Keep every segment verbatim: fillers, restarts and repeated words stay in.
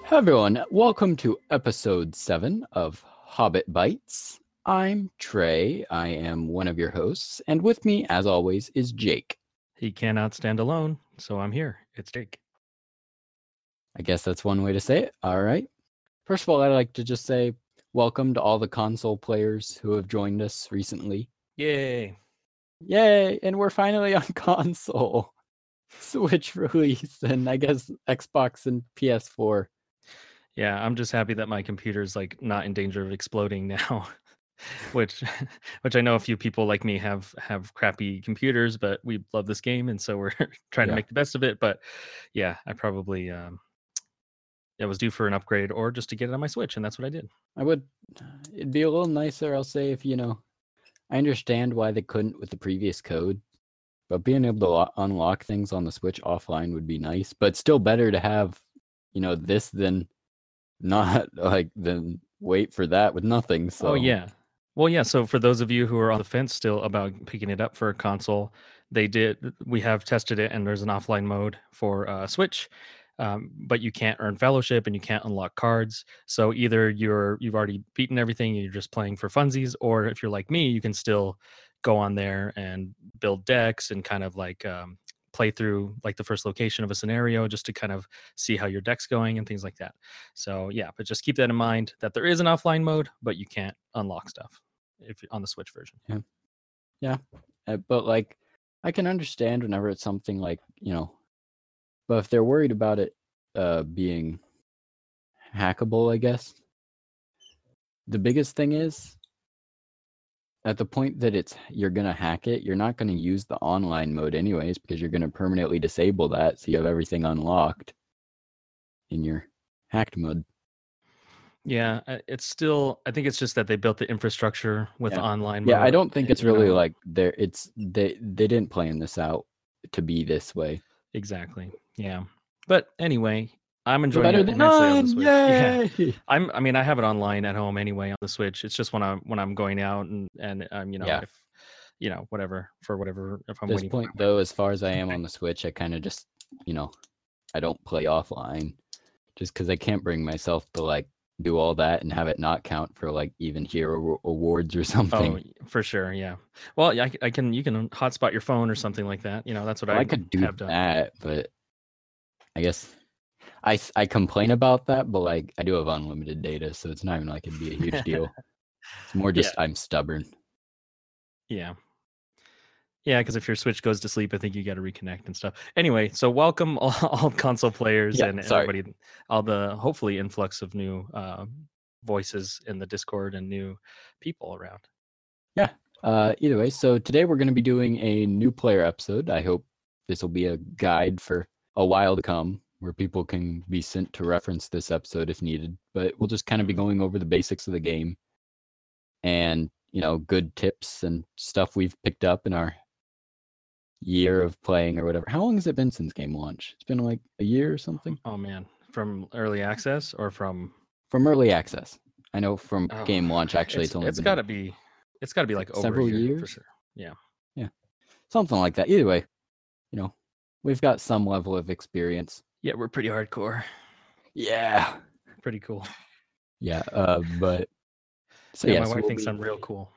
Hi everyone, welcome to episode seven of Hobbit Bites. I'm Trey, I am one of your hosts, and with me, as always, is Jake. He cannot stand alone, so I'm here. It's Jake. I guess that's one way to say it. All right. First of all, I'd like to just say welcome to all the console players who have joined us recently. Yay! Yay! And we're finally on console. Switch release, and I guess Xbox and P S four. Yeah, I'm just happy that my computer's like not in danger of exploding now. which which I know a few people like me have have crappy computers, but we love this game and so we're trying Yeah. to make the best of it. But yeah, I probably um it was due for an upgrade or just to get it on my Switch, and that's what I did. I would it'd be a little nicer, I'll say, if you know I understand why they couldn't with the previous code, but being able to lo- unlock things on the Switch offline would be nice. But still better to have, you know, this than not like than wait for that with nothing. So Oh yeah. Well, yeah. So for those of you who are on the fence still about picking it up for a console, they did. We have tested it, and there's an offline mode for uh, Switch, um, but you can't earn fellowship and you can't unlock cards. So either you're you've already beaten everything and you're just playing for funsies, or if you're like me, you can still go on there and build decks and kind of like um, play through like the first location of a scenario just to kind of see how your deck's going and things like that. So yeah, but just keep that in mind that there is an offline mode, but you can't unlock stuff if on the Switch version. yeah, yeah. Uh, but like, I can understand whenever it's something like, you know, but if they're worried about it uh, being hackable, I guess the biggest thing is at the point that it's you're gonna hack it, you're not gonna use the online mode anyways because you're gonna permanently disable that, so you have everything unlocked in your hacked mode. Yeah, uh, it's still. I think it's just that they built the infrastructure with Yeah. online. Yeah, mode, I don't think it's you really know, like there. It's they they didn't plan this out to be this way. exactly. Yeah, but anyway, I'm enjoying Better it than immensely on the none! Switch. Yeah, Yay! I'm. I mean, I have it online at home anyway on the Switch. It's just when I'm when I'm going out and and um, you know, Yeah. if you know, whatever for whatever if I'm At this waiting. point, though, as far as I am on the Switch, I kind of just, you know, I don't play offline just because I can't bring myself to like do all that and have it not count for like even hero awards or something. Oh, for sure, yeah. Well, yeah, I, I can. You can hotspot your phone or something like that. You know, that's what Well, I I could do have done. that, but I guess I, I complain about that, but like I do have unlimited data, so it's not even like it'd be a huge deal. It's more just Yeah. I'm stubborn. Yeah. Yeah, because if your Switch goes to sleep, I think you got to reconnect and stuff. Anyway, so welcome all, all console players Yeah, and sorry. everybody, all the hopefully influx of new uh, voices in the Discord and new people around. Yeah. Uh, either way, so today we're going to be doing a new player episode. I hope this will be a guide for a while to come where people can be sent to reference this episode if needed. But we'll just kind of be going over the basics of the game and, you know, good tips and stuff we've picked up in our year of playing or whatever. How long has it been since game launch? It's been like a year or something? Oh man, from early access or from From early access. I know from oh, game launch, actually, it's, it's only it's been got to be it's got to be like over several a year years for sure. Yeah. Yeah. Something like that. Either way, you know, we've got some level of experience. Yeah, we're pretty hardcore. Yeah. Pretty cool. Yeah. Uh, but so yeah, yeah, my so wife we'll thinks be, I'm real cool.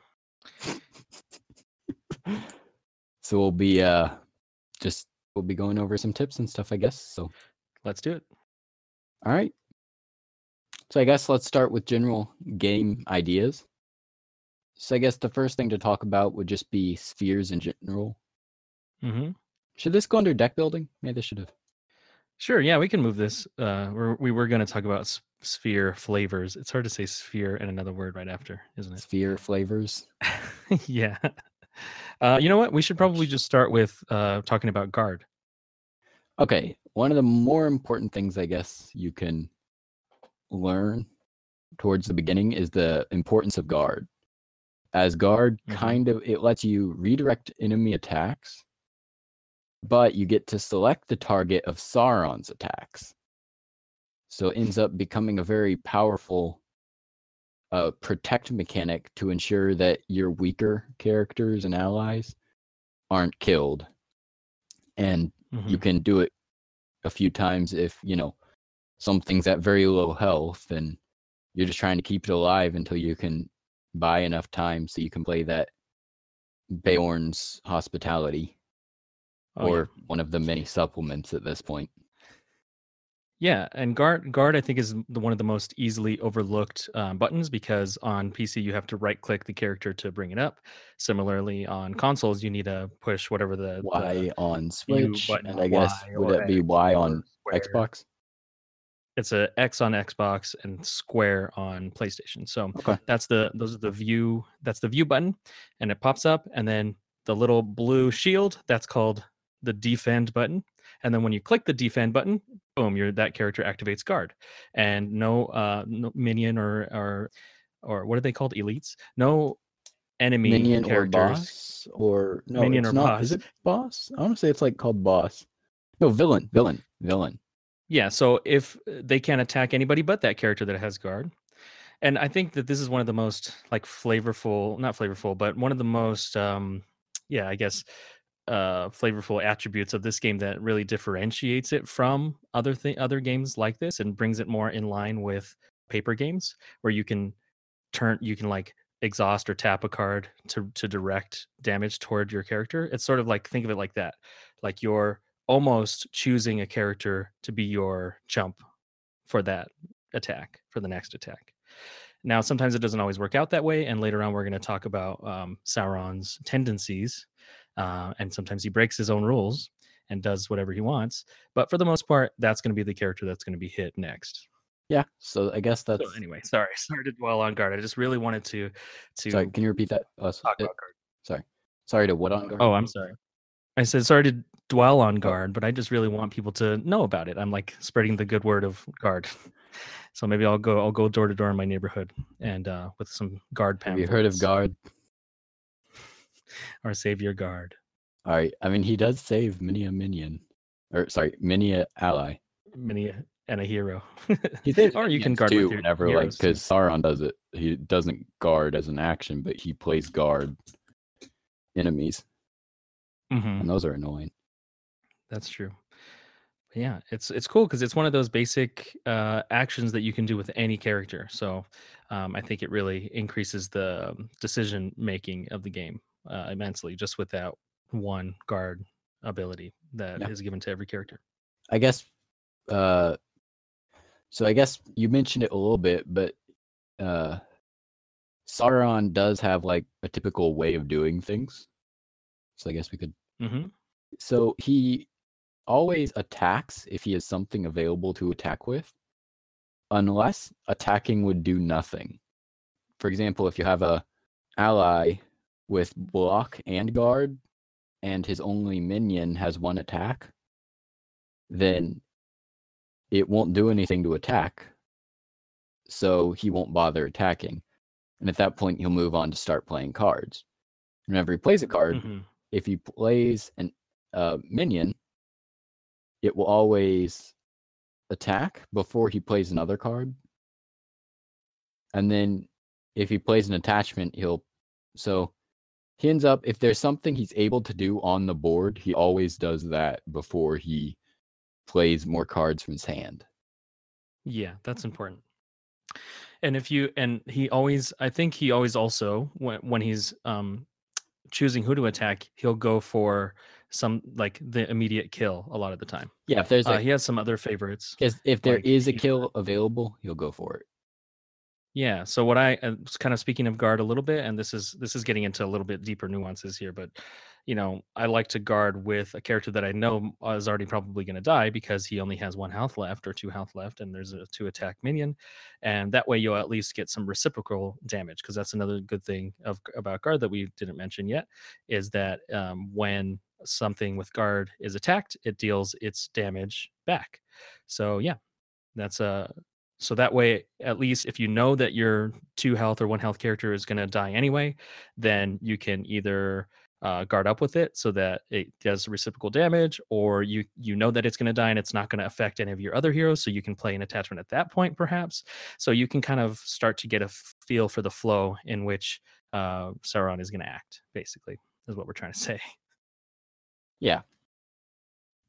so we'll be uh just we'll be going over some tips and stuff, I guess. So Let's do it. all right. So I guess let's start with general game ideas. So I guess the first thing to talk about would just be spheres in general. Mm-hmm. Should this go under deck building? Maybe this should have. Sure. Yeah, we can move this. Uh, we're, we were going to talk about s- sphere flavors. It's hard to say sphere and another word right after, isn't it? Sphere flavors. yeah. Uh, you know what? We should probably just start with uh, talking about guard. Okay. One of the more important things, I guess, you can learn towards the beginning is the importance of guard. As guard, Mhm. kind of, it lets you redirect enemy attacks, but you get to select the target of Sauron's attacks. So it ends up becoming a very powerful uh, protect mechanic to ensure that your weaker characters and allies aren't killed. And Mhm. you can do it a few times if, you know, something's at very low health and you're just trying to keep it alive until you can buy enough time so you can play that Beorn's Hospitality Oh or yeah. one of the many supplements at this point. Yeah, and guard guard I think is the one of the most easily overlooked um, buttons because on P C you have to right click the character to bring it up. Similarly, on consoles you need to push whatever the the Y on view Switch, button, and I Y guess would or that be X Y or on square. Xbox? It's a X on Xbox and square on PlayStation. So Okay. that's the those are the view that's the view button, and it pops up, and then the little blue shield that's called the defend button. And then when you click the defend button, boom, your that character activates guard, and no uh no minion or or or what are they called, elites? No enemy Minion or characters, boss or no, minion it's or not. Is boss. it boss? I want to say it's like called boss. No, villain, villain, villain. Yeah, so if uh, they can't attack anybody but that character that has guard. And I think that this is one of the most like flavorful, not flavorful, but one of the most um yeah, I guess uh flavorful attributes of this game that really differentiates it from other th- other games like this and brings it more in line with paper games where you can turn you can like exhaust or tap a card to to direct damage toward your character. It's sort of like think of it like that. Like you're almost choosing a character to be your chump for that attack, for the next attack. Now, sometimes it doesn't always work out that way, and later on, we're going to talk about um, Sauron's tendencies, uh, and sometimes he breaks his own rules and does whatever he wants. But for the most part, that's going to be the character that's going to be hit next. Yeah. So I guess So that's. anyway, sorry, sorry to dwell on guard. I just really wanted to Sorry, to can you repeat that? Oh, s- talk it, about guard. sorry. Sorry to what on guard? Oh, I'm sorry. I said sorry to dwell on Oh, guard, but I just really want people to know about it. I'm like spreading the good word of guard. So maybe I'll go I'll go door to door in my neighborhood and uh, with some guard have you pamphlets. heard of guard? Or save your guard. All right. I mean, he does save many a minion, or sorry, many a ally. Many a, and a hero. He saves or you can minions guard too with your whenever, like, heroes too. because Sauron does it. He doesn't guard as an action, but he plays guard enemies, Mhm. and those are annoying. That's true. But yeah, it's it's cool because it's one of those basic uh, actions that you can do with any character. So um, I think it really increases the um, decision making of the game uh, immensely just with that one guard ability that Yeah. is given to every character. I guess. Uh, so I guess you mentioned it a little bit, but uh, Sauron does have like a typical way of doing things. So I guess we could. hmm So he always attacks if he has something available to attack with, unless attacking would do nothing. For example, if you have a ally with block and guard, and his only minion has one attack, then it won't do anything to attack. So he won't bother attacking. And at that point, he'll move on to start playing cards. Whenever he plays a card, hmm if he plays a uh, minion, it will always attack before he plays another card. And then if he plays an attachment, he'll. So he ends up, if there's something he's able to do on the board, he always does that before he plays more cards from his hand. Yeah, that's important. And if you and he always, I think he always also when when he's um choosing who to attack, he'll go for some like the immediate kill a lot of the time. Yeah, if there's Uh, a he has some other favorites. Because if there Like is a he, kill available, he'll go for it. yeah. So what I uh, was kind of speaking of guard a little bit, and this is this is getting into a little bit deeper nuances here, but you know, I like to guard with a character that I know is already probably going to die because he only has one health left or two health left, and there's a two attack minion, and that way you'll at least get some reciprocal damage because that's another good thing of about guard that we didn't mention yet is that um, when something with guard is attacked, it deals its damage back. So yeah, that's a so that way, at least if you know that your two health or one health character is going to die anyway, then you can either uh, guard up with it so that it does reciprocal damage, or you you know that it's going to die and it's not going to affect any of your other heroes, so you can play an attachment at that point, perhaps. So you can kind of start to get a feel for the flow in which uh, Sauron is going to act. Basically, is what we're trying to say. Yeah.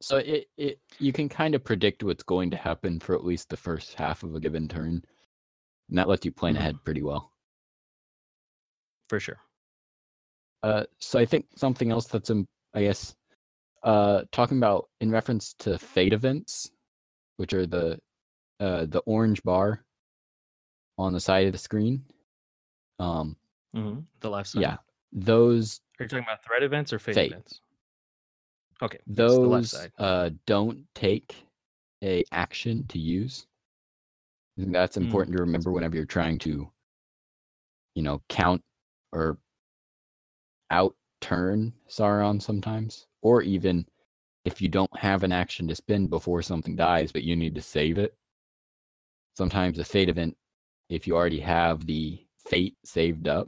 So it, it you can kind of predict what's going to happen for at least the first half of a given turn, and that lets you plan Mhm. ahead pretty well. For sure. Uh, so I think something else that's, um, I guess, uh, talking about in reference to fate events, which are the uh, the orange bar on the side of the screen. Um, hmm The left side. yeah, those Are you talking about threat events or fate, fate. events? Okay. Yes, the left Those side. uh, don't take a action to use. I think that's Mm. important to remember whenever you're trying to, you know, count or outturn Sauron sometimes, or even if you don't have an action to spend before something dies, but you need to save it. Sometimes a fate event, if you already have the fate saved up,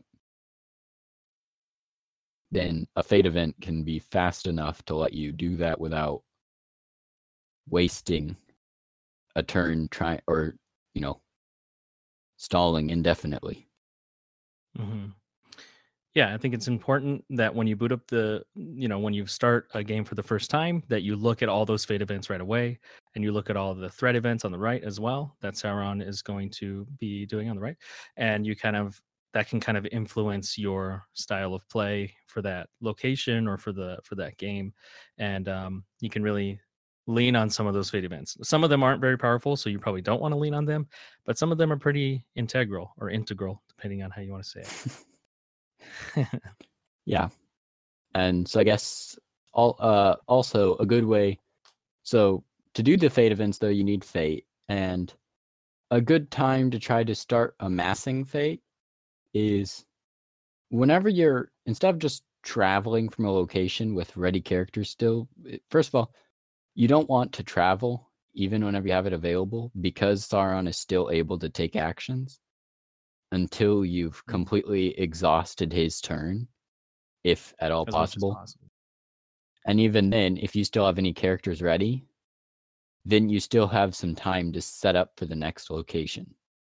then a fate event can be fast enough to let you do that without wasting a turn trying or, you know, stalling indefinitely. hmm Yeah, I think it's important that when you boot up the, you know, when you start a game for the first time, that you look at all those fate events right away, and you look at all the threat events on the right as well that Sauron is going to be doing on the right, and you kind of that can kind of influence your style of play for that location or for the for that game, and um, you can really lean on some of those fate events. Some of them aren't very powerful, so you probably don't want to lean on them, but some of them are pretty integral or integral, depending on how you want to say it. Yeah. And so I guess all uh also a good way, so to do the fate events though, you need fate, and a good time to try to start amassing fate is whenever you're, instead of just traveling from a location with ready characters still, first of all, you don't want to travel even whenever you have it available, because Sauron is still able to take actions until you've Mm. completely exhausted his turn, if at all As much as possible. possible. And even then, if you still have any characters ready, then you still have some time to set up for the next location.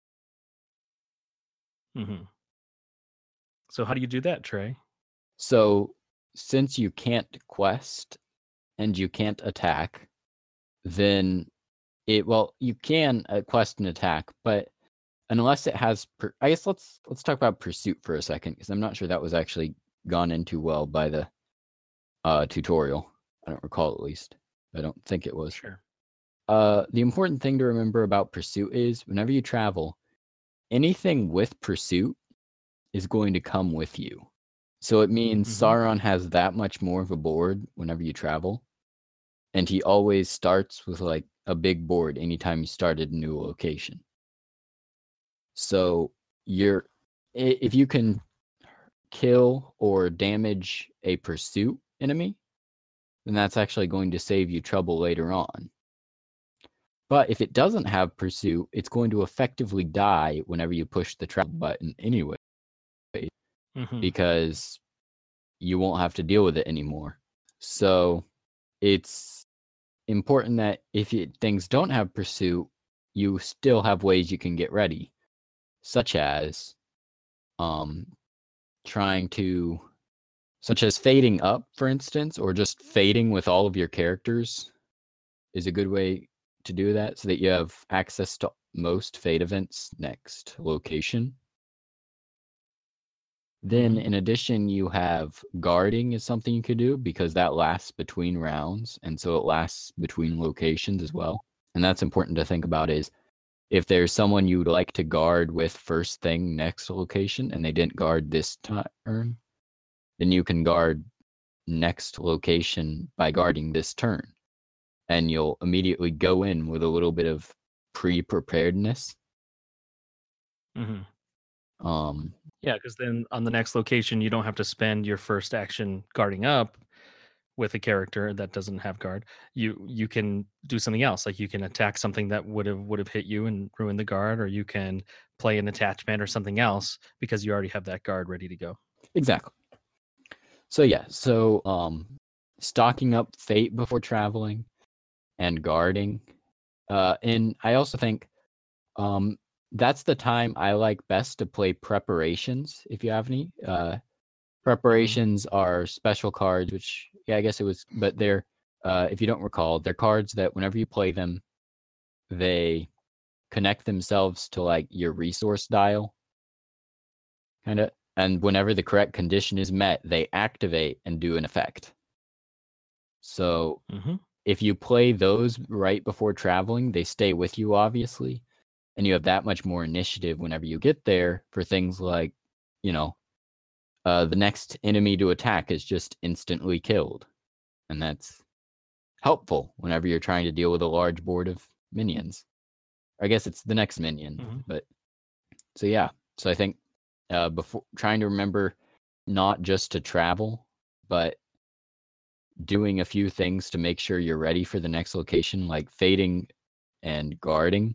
Mhm. So how do you do that, Trey? So, since you can't quest and you can't attack, then it, well, you can uh, quest and attack, but unless it has, per, I guess let's let's talk about pursuit for a second, because I'm not sure that was actually gone into well by the uh, tutorial. I don't recall, at least. I don't think it was. Sure. Uh, the important thing to remember about pursuit is whenever you travel, anything with pursuit is going to come with you. So it means Mhm. Sauron has that much more of a board whenever you travel. And he always starts with like a big board anytime you started a new location. So you're, if you can kill or damage a pursuit enemy, then that's actually going to save you trouble later on. But if it doesn't have pursuit, it's going to effectively die whenever you push the travel button anyway, Mhm. because you won't have to deal with it anymore. So it's important that if you, things don't have pursuit, you still have ways you can get ready, such as um, trying to, such as fading up, for instance, or just fading with all of your characters is a good way to do that, so that you have access to most fate events next location. Then, Mhm. in addition, you have guarding is something you could do, because that lasts between rounds, and so it lasts between locations as well. And that's important to think about, is if there's someone you'd like to guard with first thing next location and they didn't guard this turn, then you can guard next location by guarding this turn. And you'll immediately go in with a little bit of pre-preparedness. Mhm. Um, Yeah, because then on the next location, you don't have to spend your first action guarding up with a character that doesn't have guard. You you can do something else, like you can attack something that would have would have hit you and ruin the guard, or you can play an attachment or something else because you already have that guard ready to go. exactly. So yeah, so um, stocking up fate before traveling and guarding. Uh, and I also think um, that's the time I like best to play preparations, if you have any. Uh, Mhm. preparations are special cards, which, yeah, I guess it was, but they're uh, if you don't recall, they're cards that whenever you play them, they connect themselves to like your resource dial, kind of. And whenever the correct condition is met, they activate and do an effect. So Mm-hmm. if you play those right before traveling, they stay with you, obviously. And you have that much more initiative whenever you get there for things like, you know, uh, the next enemy to attack is just instantly killed. And that's helpful whenever you're trying to deal with a large board of minions. I guess it's the next minion, Mm-hmm. but so yeah. So I think uh, before trying to remember not just to travel, but doing a few things to make sure you're ready for the next location, like fading and guarding,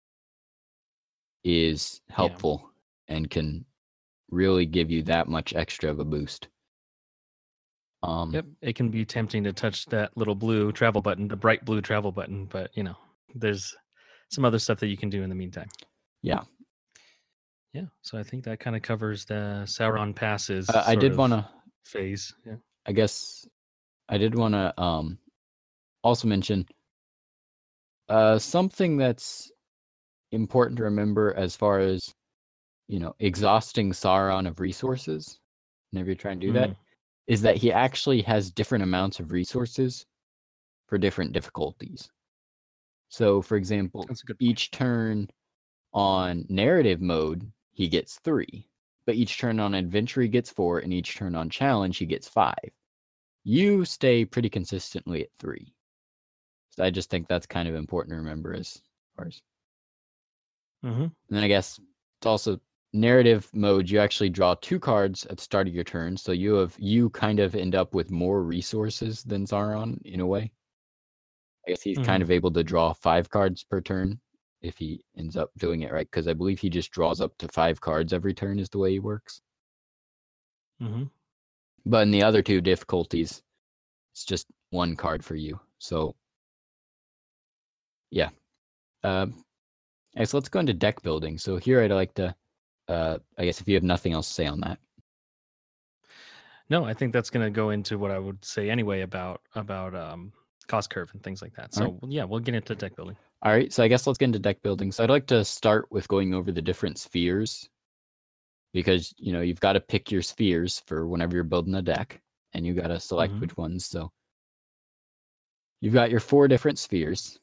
is helpful yeah. and can really give you that much extra of a boost. Um, yep, it can be tempting to touch that little blue travel button, the bright blue travel button, but you know, there's some other stuff that you can do in the meantime. Yeah. Yeah. So I think that kind of covers the Sauron passes. Uh, I did want to phase. Yeah. I guess I did want to um also mention uh something that's important to remember as far as, you know, exhausting Sauron of resources whenever you try and do Mm-hmm. that, is that he actually has different amounts of resources for different difficulties. So, for example, each turn on narrative mode, he gets three. But each turn on adventure, he gets four. And each turn on challenge, he gets five. You stay pretty consistently at three. So I just think that's kind of important to remember as far as. Mm-hmm. And then I guess it's also narrative mode. You actually draw two cards at the start of your turn. So you have you kind of end up with more resources than Sauron in a way. I guess he's mm-hmm. kind of able to draw five cards per turn if he ends up doing it right, because I believe he just draws up to five cards every turn is the way he works. Mm-hmm. But in the other two difficulties, it's just one card for you. So, yeah. Uh, okay, so let's go into deck building. So here I'd like to, uh, I guess if you have nothing else to say on that. No, I think that's going to go into what I would say anyway about about um, cost curve and things like that. So right. yeah, we'll get into deck building. All right, so I guess let's get into deck building. So I'd like to start with going over the different spheres, because, you know, you've got to pick your spheres for whenever you're building a deck, and you got to select mm-hmm. which ones. So you've got your four different spheres.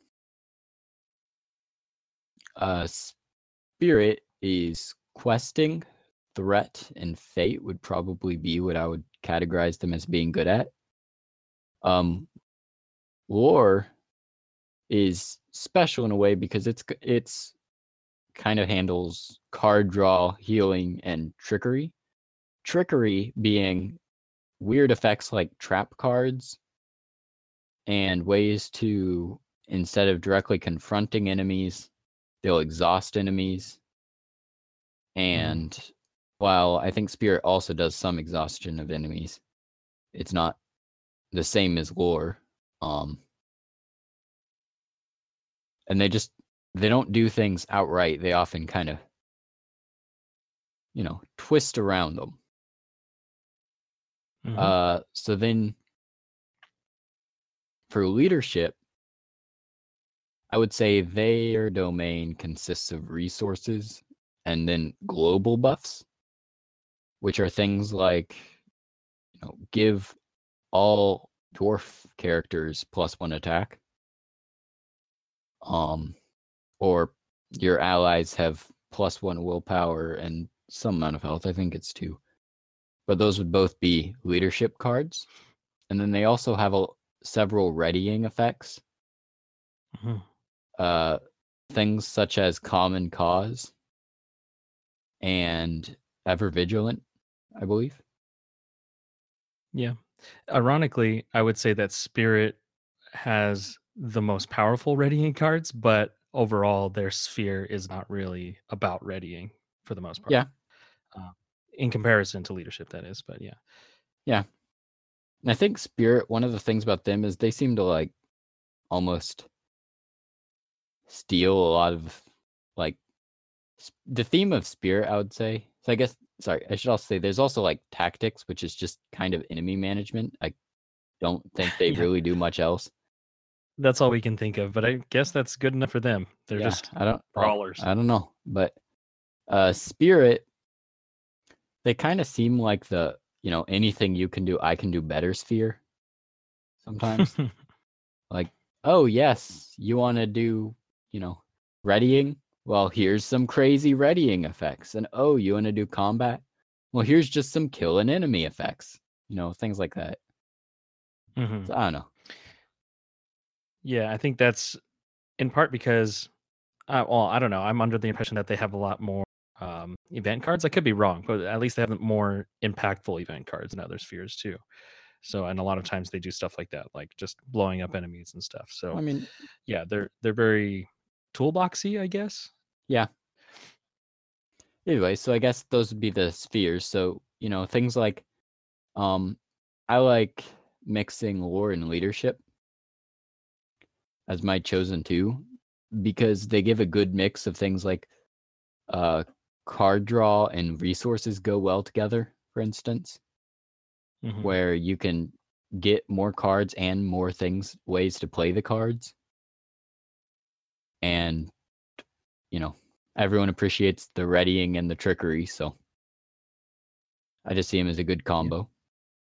Uh, spirit is questing, threat, and fate would probably be what I would categorize them as being good at. Um, lore is special in a way because it's it's kind of handles card draw, healing, and trickery. Trickery being weird effects like trap cards and ways to, instead of directly confronting enemies, they'll exhaust enemies. And mm. while I think Spirit also does some exhaustion of enemies, it's not the same as lore. Um, and they just, they don't do things outright. They often kind of, you know, twist around them. Mm-hmm. Uh, so then for leadership, I would say their domain consists of resources and then global buffs, which are things like, you know, give all dwarf characters plus one attack. Um, or your allies have plus one willpower and some amount of health. I think it's two. But those would both be leadership cards. And then they also have a, several readying effects. Mm-hmm. Uh, things such as Common Cause and Ever Vigilant, I believe. Yeah. Ironically, I would say that Spirit has the most powerful readying cards, but overall their sphere is not really about readying for the most part. Yeah. Uh, in comparison to leadership, that is, but yeah. Yeah. And I think Spirit, one of the things about them is they seem to like almost steal a lot of like the theme of Spirit, I would say. So I guess, sorry, I should also say there's also like tactics, which is just kind of enemy management. Like don't think they Yeah, really do much else. that's all we can think of, but I guess that's good enough for them. They're Yeah, just I don't. Well, brawlers. I don't know, but uh, Spirit, they kind of seem like the you know anything you can do, I can do better sphere sometimes. Like, oh yes, you want to do you know readying? Well, here's some crazy readying effects, and oh, you want to do combat? Well, here's just some kill an enemy effects. You know, things like that. Mhm. So I don't know. Yeah, I think that's in part because, uh, well, I don't know. I'm under the impression that they have a lot more um, event cards. I could be wrong, but at least they have more impactful event cards in other spheres too. So, and a lot of times they do stuff like that, like just blowing up enemies and stuff. I So, mean, yeah, they're they're very toolboxy, I guess. yeah. Anyway, so I guess those would be the spheres. So you know, things like um, I like mixing lore and leadership as my chosen two because they give a good mix of things like uh, card draw and resources go well together, for instance, Hmm. where you can get more cards and more things, ways to play the cards. And, you know, everyone appreciates the readying and the trickery. So I just see them as a good Yeah. combo.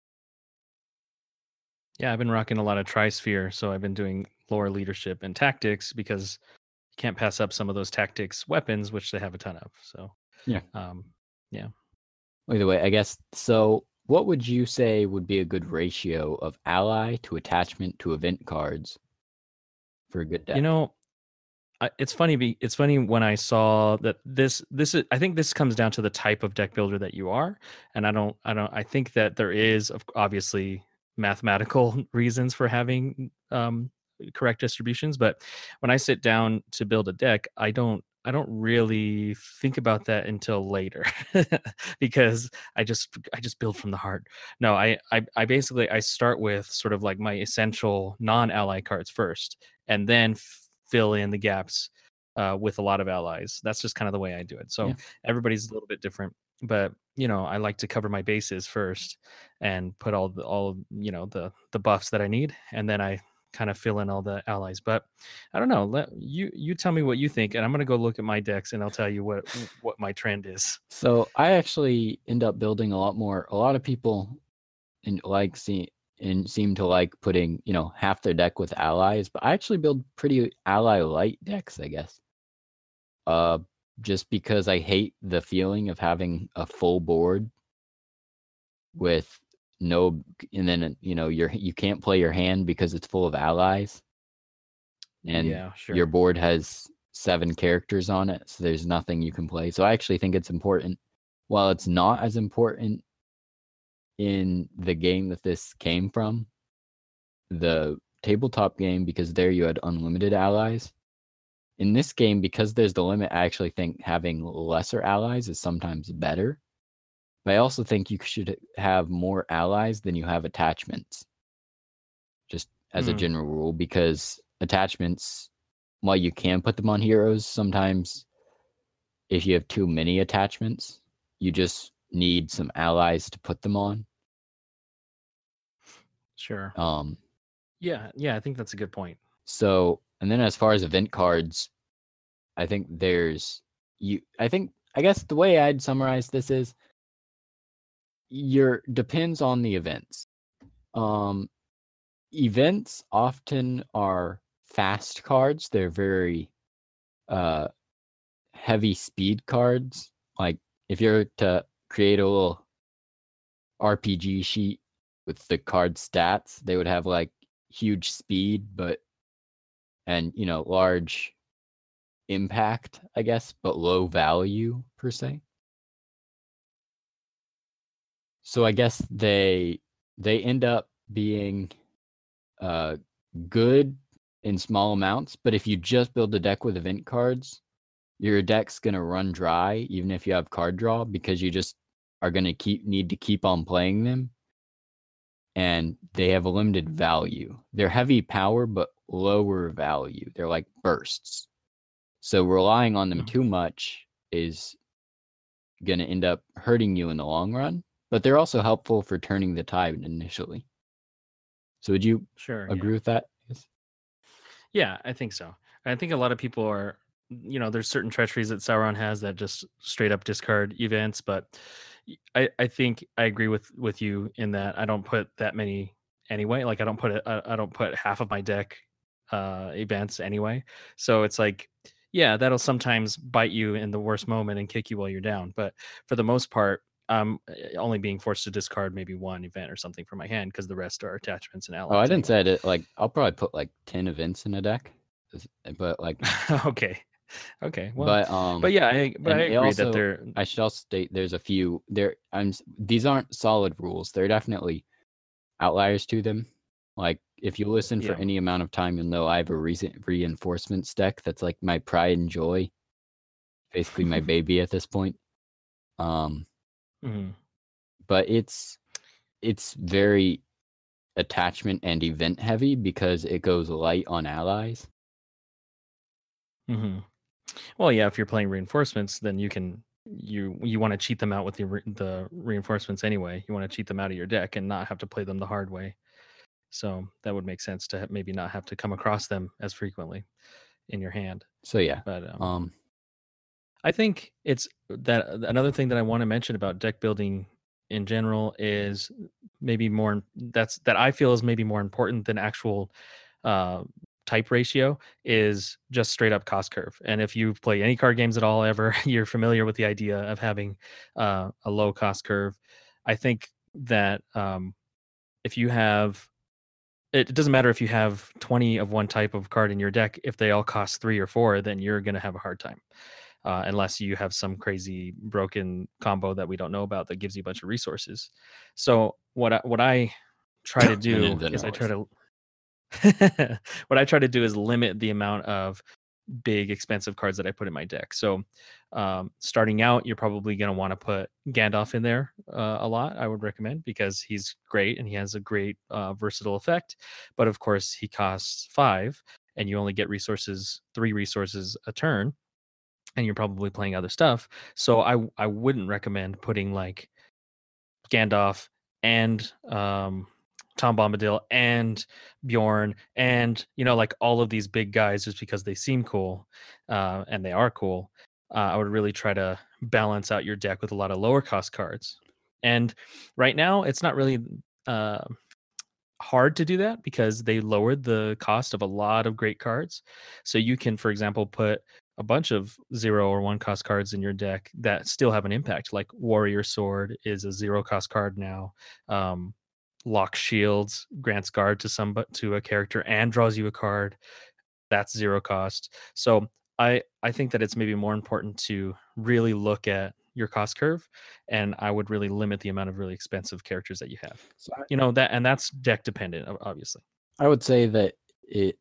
Yeah, I've been rocking a lot of Trisphere, so I've been doing lore, leadership, and tactics because you can't pass up some of those tactics weapons, which they have a ton of. So, Yeah. um, yeah. Either way, I guess. So what would you say would be a good ratio of ally to attachment to event cards for a good You deck? know, I, it's funny. Be, it's funny when I saw that this this is. I think this comes down to the type of deck builder that you are, and I don't. I don't. I think that there is of obviously mathematical reasons for having um, correct distributions, but when I sit down to build a deck, I don't. I don't really think about that until later because I just I just build from the heart. No, I, I I basically I start with sort of like my essential non-ally cards first, and then fill in the gaps uh, with a lot of allies. That's just kind of the way I do it. So Yeah. everybody's a little bit different, but you know, I like to cover my bases first and put all the all you know the the buffs that I need, and then I kind of fill in all the allies. But I don't know. Let you you tell me what you think, and I'm gonna go look at my decks, and I'll tell you what what my trend is. So I actually end up building a lot more. A lot of people and like see and seem to like putting you know half their deck with allies, but I actually build pretty ally light decks, I guess. Uh, just because I hate the feeling of having a full board with no, and then you know you're you can't play your hand because it's full of allies, and Yeah, your sure. board has seven characters on it, so there's nothing you can play. So I actually think it's important. While it's not as important in the game that this came from, the tabletop game, because there you had unlimited allies. In this game, because there's the limit, I actually think having lesser allies is sometimes better. But I also think you should have more allies than you have attachments, just as a Mm, general rule, because attachments, while you can put them on heroes, sometimes if you have too many attachments, you just need some allies to put them on. sure. Um, Yeah, yeah. I think that's a good point. so, and then as far as event cards, I think there's you. I think I guess the way I'd summarize this is your depends on the events. Um, events often are fast cards. They're very uh heavy speed cards. Like if you're to create a little R P G sheet with the card stats, they would have like huge speed, but and you know large impact, I guess, but low value per se. So I guess they they end up being uh good in small amounts, but if you just build a deck with event cards, your deck's gonna run dry even if you have card draw because you just are gonna keep need to keep on playing them, and they have a limited value. They're heavy power but lower value. They're like bursts. So relying on them Mhm. too much is gonna end up hurting you in the long run. But they're also helpful for turning the tide initially. So would you Sure. agree Yeah. with that? Yes. Yeah, I think so. I think a lot of people are, you know, there's certain treacheries that Sauron has that just straight up discard events, but y- I, I think I agree with with you in that I don't put that many anyway. Like I don't put it, I, I don't put half of my deck uh events anyway. So it's like, yeah, that'll sometimes bite you in the worst moment and kick you while you're down. But for the most part, I'm uh, only being forced to discard maybe one event or something from my hand because the rest are attachments and Oh, I allies didn't anyway. say it. Like, I'll probably put like ten events in a deck, is- but like, Okay. Okay. Well, but but um, yeah, I but I and it agree that also, they're I should also state there's a few there. I'm s- these aren't solid rules. They're definitely outliers to them. Like, if you listen for yeah. any amount of time, you'll know I have a recent reinforcements deck that's like my pride and joy, basically my baby at this point. Um, Mhm. but it's it's very attachment and event heavy because it goes light on allies. Mhm. Well, yeah, if you're playing reinforcements, then you can you you want to cheat them out with the re- the reinforcements anyway. You want to cheat them out of your deck and not have to play them the hard way. So that would make sense to ha- maybe not have to come across them as frequently in your hand. So yeah, But um, um, I think it's that another thing that I want to mention about deck building in general is maybe more that's that I feel is maybe more important than actual uh, type ratio is just straight up cost curve. And if you play any card games at all ever, you're familiar with the idea of having uh, a low cost curve. I think that um, if you have it doesn't matter if you have twenty of one type of card in your deck, if they all cost three or four, then you're going to have a hard time uh, unless you have some crazy broken combo that we don't know about that gives you a bunch of resources. So what I, what I try to an do is inventor I try list. to what I try to do is limit the amount of big expensive cards that I put in my deck. So um, starting out, you're probably going to want to put Gandalf in there uh, a lot. I would recommend because he's great and he has a great uh, versatile effect. But of course, he costs five, and you only get resources, three resources a turn, and you're probably playing other stuff. So I I wouldn't recommend putting like Gandalf and um, Tom Bombadil and Bjorn and you know like all of these big guys just because they seem cool uh, and they are cool. Uh, I would really try to balance out your deck with a lot of lower cost cards. And right now, it's not really uh, hard to do that because they lowered the cost of a lot of great cards. So you can, for example, put a bunch of zero or one cost cards in your deck that still have an impact. Like Warrior Sword is a zero cost card now. Um, Lock Shields grants guard to some to a character and draws you a card. That's zero cost. So I I think that it's maybe more important to really look at your cost curve, and I would really limit the amount of really expensive characters that you have. So I, You know that, and that's deck dependent, ob- obviously. I would say that it.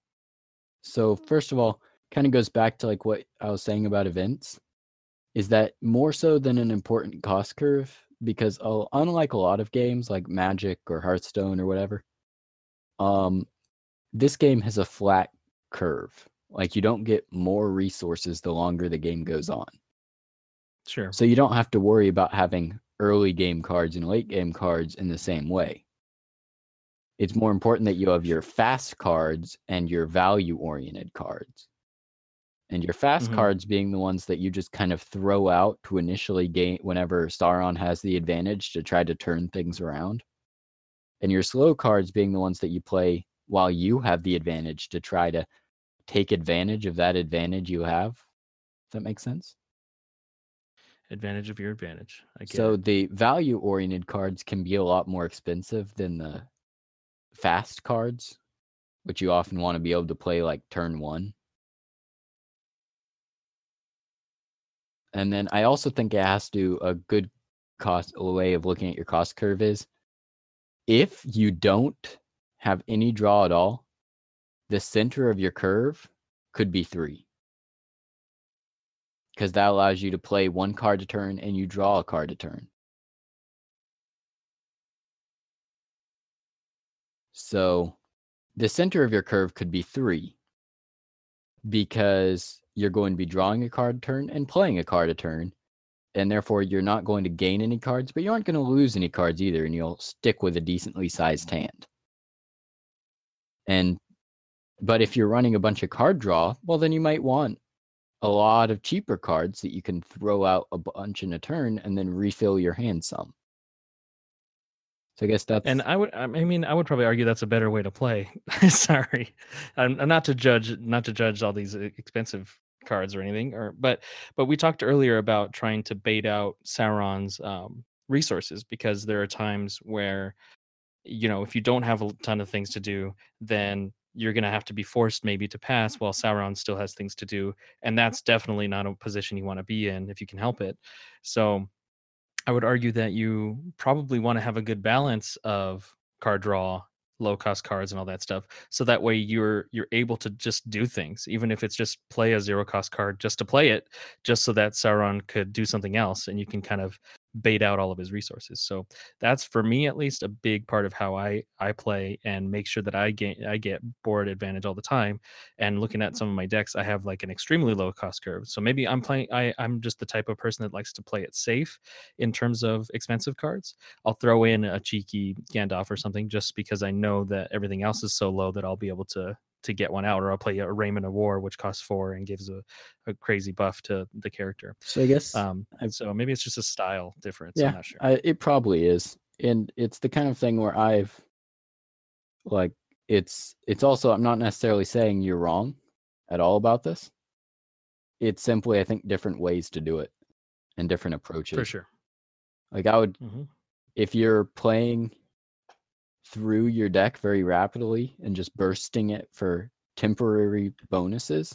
So first of all, kind of goes back to like what I was saying about events. Is that more so than an important cost curve? Because uh, unlike a lot of games like Magic or Hearthstone or whatever, um, this game has a flat curve. Like you don't get more resources the longer the game goes on. Sure. So you don't have to worry about having early game cards and late game cards in the same way. It's more important that you have your fast cards and your value oriented cards. And your fast Hmm. cards being the ones that you just kind of throw out to initially gain whenever Sauron has the advantage to try to turn things around. And your slow cards being the ones that you play while you have the advantage to try to take advantage of that advantage you have. Does that make sense? Advantage of your advantage. I get So it. the value oriented cards can be a lot more expensive than the fast cards, which you often want to be able to play like turn one. And then I also think it has to a good cost a way of looking at your cost curve is if you don't have any draw at all, the center of your curve could be three. Because that allows you to play one card a turn and you draw a card a turn. So the center of your curve could be three because you're going to be drawing a card a turn and playing a card a turn. And therefore, you're not going to gain any cards, but you aren't going to lose any cards either, and you'll stick with a decently sized hand. And but if you're running a bunch of card draw, well, then you might want a lot of cheaper cards that you can throw out a bunch in a turn and then refill your hand some. So I guess that's And I would, I mean, I would probably argue that's a better way to play. Sorry, I'm not to judge, not to judge all these e- expensive cards or anything, or but but we talked earlier about trying to bait out Sauron's um, resources because there are times where you know if you don't have a ton of things to do, then you're going to have to be forced maybe to pass while Sauron still has things to do, and that's definitely not a position you want to be in if you can help it. So I would argue that you probably want to have a good balance of card draw, low cost cards, and all that stuff. So that way you're you're able to just do things, even if it's just play a zero cost card just to play it, just so that Sauron could do something else, and you can kind of bait out all of his resources. So that's for me at least a big part of how I I play and make sure that I get I get board advantage all the time. And looking at some of my decks, I have like an extremely low cost curve. So maybe I'm playing I I'm just the type of person that likes to play it safe in terms of expensive cards. I'll throw in a cheeky Gandalf or something just because I know that everything else is so low that I'll be able to to get one out, or I'll play a Raymond of War, which costs four and gives a, a crazy buff to the character. so I guess Um, I, so maybe it's just a style difference. yeah, I'm not sure. I, it probably is, and it's the kind of thing where I've like it's it's also I'm not necessarily saying you're wrong at all about this. It's simply I think different ways to do it and different approaches. For sure. Like I would, hmm if you're playing through your deck very rapidly and just bursting it for temporary bonuses,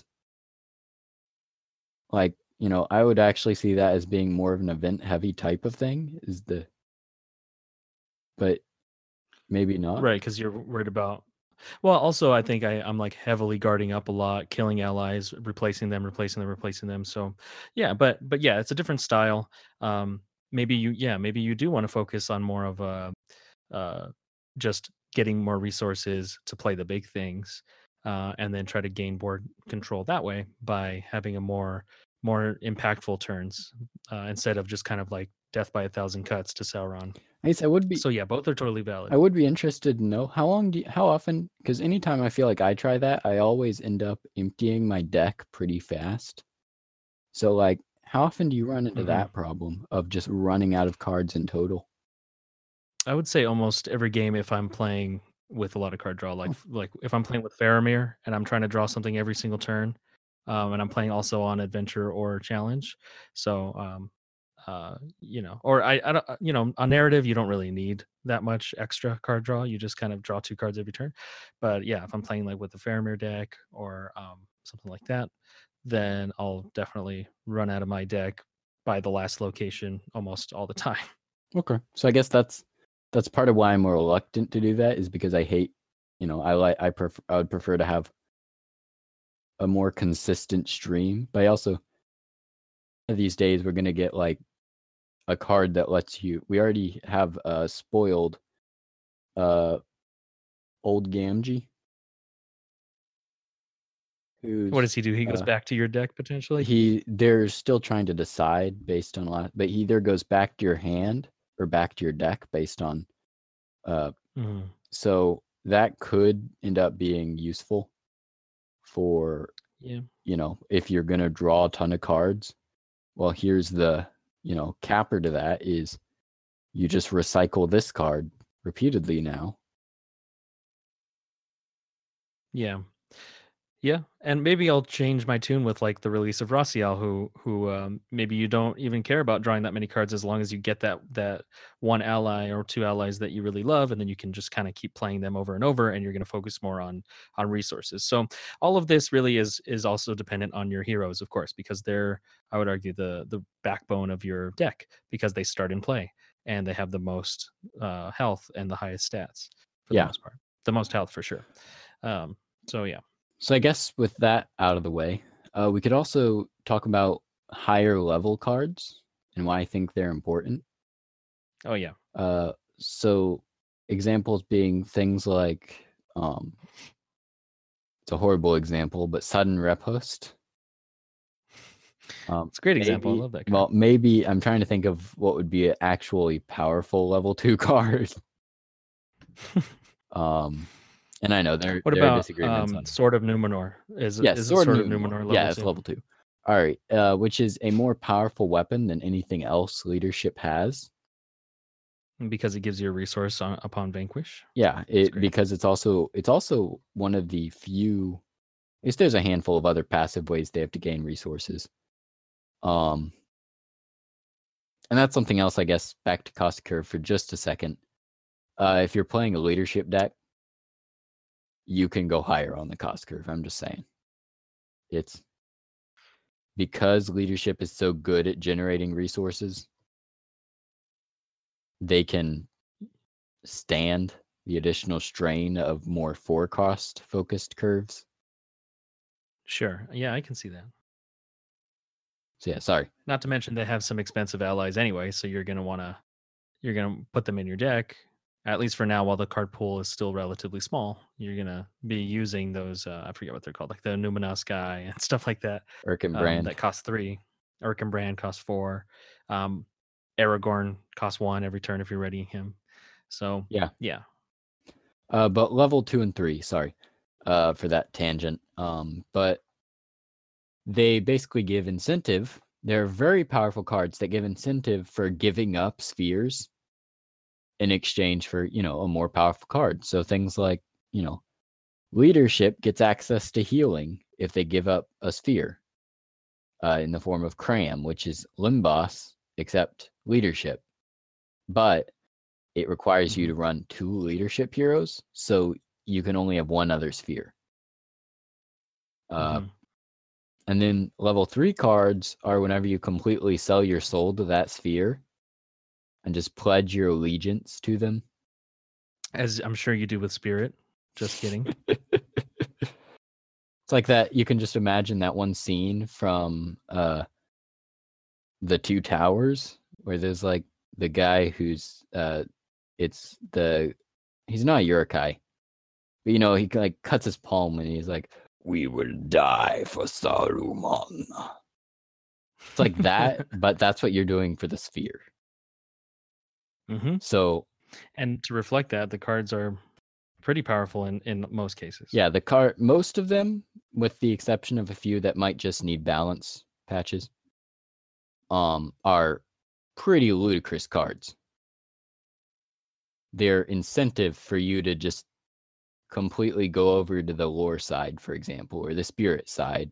like, you know, I would actually see that as being more of an event heavy type of thing is the, but maybe not. Right, because you're worried about. Well, also, I think I, I'm like heavily guarding up a lot, killing allies, replacing them, replacing them, replacing them. So, yeah, but but yeah, it's a different style. Um, maybe you, yeah, maybe you do want to focus on more of a, uh, just getting more resources to play the big things, uh, and then try to gain board control that way by having a more more impactful turns uh, instead of just kind of like death by a thousand cuts to Sauron. I guess I would be So yeah, both are totally valid. I would be interested to know how long do you, how often, because anytime I feel like I try that, I always end up emptying my deck pretty fast. So like, how often do you run into Mhm. that problem of just running out of cards in total? I would say almost every game if I'm playing with a lot of card draw, like Oh, like if I'm playing with Faramir and I'm trying to draw something every single turn, um, and I'm playing also on adventure or challenge. So um, uh, you know, or I, I don't, uh, you know, on narrative you don't really need that much extra card draw. You just kind of draw two cards every turn. But yeah, if I'm playing like with the Faramir deck or um, something like that, then I'll definitely run out of my deck by the last location almost all the time. okay. So I guess that's that's part of why I'm more reluctant to do that is because I hate, you know, I like I prefer I would prefer to have a more consistent stream. But I also these days we're gonna get like a card that lets you. We already have uh spoiled uh old Gamgee, who's What does he do? He goes uh, back to your deck potentially? he they're still trying to decide based on a lot, but he either goes back to your hand or back to your deck based on uh Mhm. so that could end up being useful for, Yeah. you know, if you're going to draw a ton of cards. Well, here's the, you know, capper to that is you just recycle this card repeatedly now. Yeah. Yeah. And maybe I'll change my tune with like the release of Raziel, who who um, maybe you don't even care about drawing that many cards as long as you get that that one ally or two allies that you really love, and then you can just kind of keep playing them over and over, and you're going to focus more on on resources. So all of this really is is also dependent on your heroes, of course, because they're, I would argue, the the backbone of your deck because they start in play and they have the most uh, health and the highest stats for the Yeah. most part, the most health for sure. Um, so yeah. So I guess with that out of the way, uh, we could also talk about higher level cards and why I think they're important. Oh yeah. Uh, so examples being things like, um, it's a horrible example, but sudden Rephost. Um, It's a great example. I maybe, love that card. well, maybe I'm trying to think of what would be an actually powerful level two card. um, And I know there What there are about disagreements um, on. Sword of Numenor? Is it Yes, is it Sword of Sword of Numenor. Numenor level Yeah, it's two? level two. All right, uh, which is a more powerful weapon than anything else leadership has. Because it gives you a resource on, upon vanquish. Yeah, That's it great. because it's also it's also one of the few. At least there's a handful of other passive ways they have to gain resources. Um, and that's something else, I guess. Back to cost curve for just a second. Uh, if you're playing a leadership deck, you can go higher on the cost curve. I'm just saying. It's because leadership is so good at generating resources, they can stand the additional strain of more forecast focused curves. Sure. Yeah, I can see that. So yeah, sorry. Not to mention they have some expensive allies anyway, so you're gonna want to you're gonna put them in your deck. At least for now, while the card pool is still relatively small, you're gonna be using those. Uh, I forget what they're called, like the Numinos guy and stuff like that. Erkin Um, Brand. that cost three. Erkenbrand costs four. Um, Aragorn costs one every turn if you're readying him. So Yeah. yeah. Uh, but level two and three, sorry, uh, for that tangent. Um, but they basically give incentive. They're very powerful cards that give incentive for giving up spheres in exchange for, you know, a more powerful card. So things like, you know, leadership gets access to healing if they give up a sphere uh, in the form of Cram, which is Limbos, except leadership. But it requires mm-hmm. you to run two leadership heroes, so you can only have one other sphere. Uh, mm-hmm. And then level three cards are whenever you completely sell your soul to that sphere and just pledge your allegiance to them. As I'm sure you do with Spirit. Just kidding. It's like that. You can just imagine that one scene from uh, the Two Towers where there's like the guy who's uh, it's the he's not a Uruk-hai, but you know he like cuts his palm and he's like, "We will die for Saruman." It's like that, but that's what you're doing for the sphere. Mm-hmm. So, and to reflect that, the cards are pretty powerful in, in most cases. yeah, the card, most of them, with the exception of a few that might just need balance patches, um, are pretty ludicrous cards. They're incentive for you to just completely go over to the lore side, for example, or the spirit side.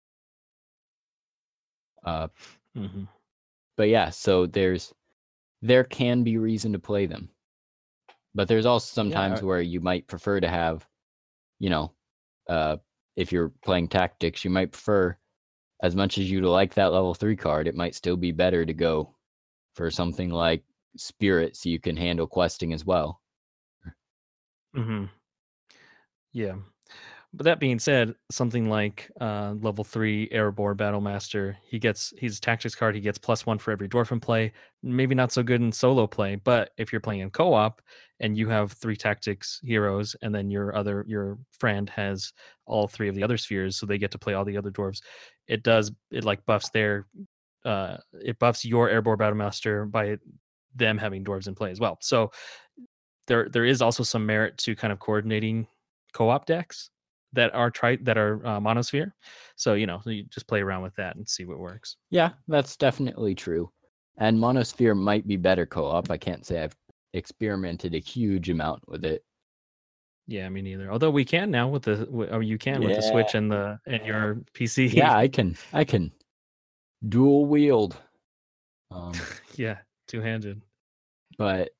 Uh, mm-hmm. But yeah, so there's there can be reason to play them, but there's also sometimes Yeah. where you might prefer to have, you know, uh, if you're playing tactics, you might prefer, as much as you'd like that level three card, it might still be better to go for something like Spirit so you can handle questing as well. Mm-hmm. Yeah. But that being said, something like uh, level three Erebor Battlemaster, he gets he's tactics card. He gets plus one for every dwarf play. Maybe not so good in solo play, but if you're playing in co-op and you have three tactics heroes, and then your other your friend has all three of the other spheres, so they get to play all the other dwarves. It does it like buffs their uh, it buffs your Erebor Battlemaster by them having dwarves in play as well. So there there is also some merit to kind of coordinating co-op decks that are tri that are uh, monosphere. So you know, so you just play around with that and see what works. Yeah, that's definitely true. And Monosphere might be better co-op. I can't say I've experimented a huge amount with it. Yeah, me neither. Although we can now with the or you can with the Yeah. Switch and the and your P C. Yeah, I can I can dual wield. Um, yeah, two handed. But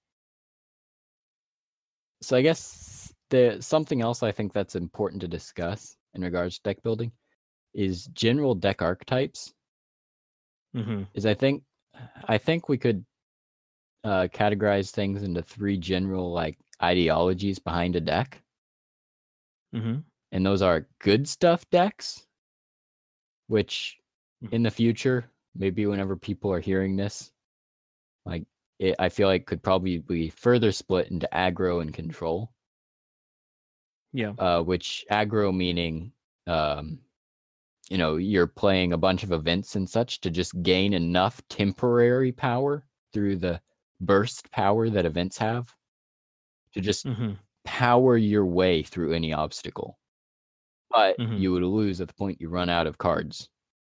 so I guess the something else I think that's important to discuss in regards to deck building is general deck archetypes. Mm-hmm. Is I think I think we could uh, categorize things into three general like ideologies behind a deck, Mm-hmm. and those are good stuff decks, which in the future, maybe whenever people are hearing this, like it, I feel like could probably be further split into aggro and control. Yeah. Uh, which aggro meaning, um, you know, you're playing a bunch of events and such to just gain enough temporary power through the burst power that events have to just Mm-hmm. power your way through any obstacle, but Mhm. you would lose at the point you run out of cards.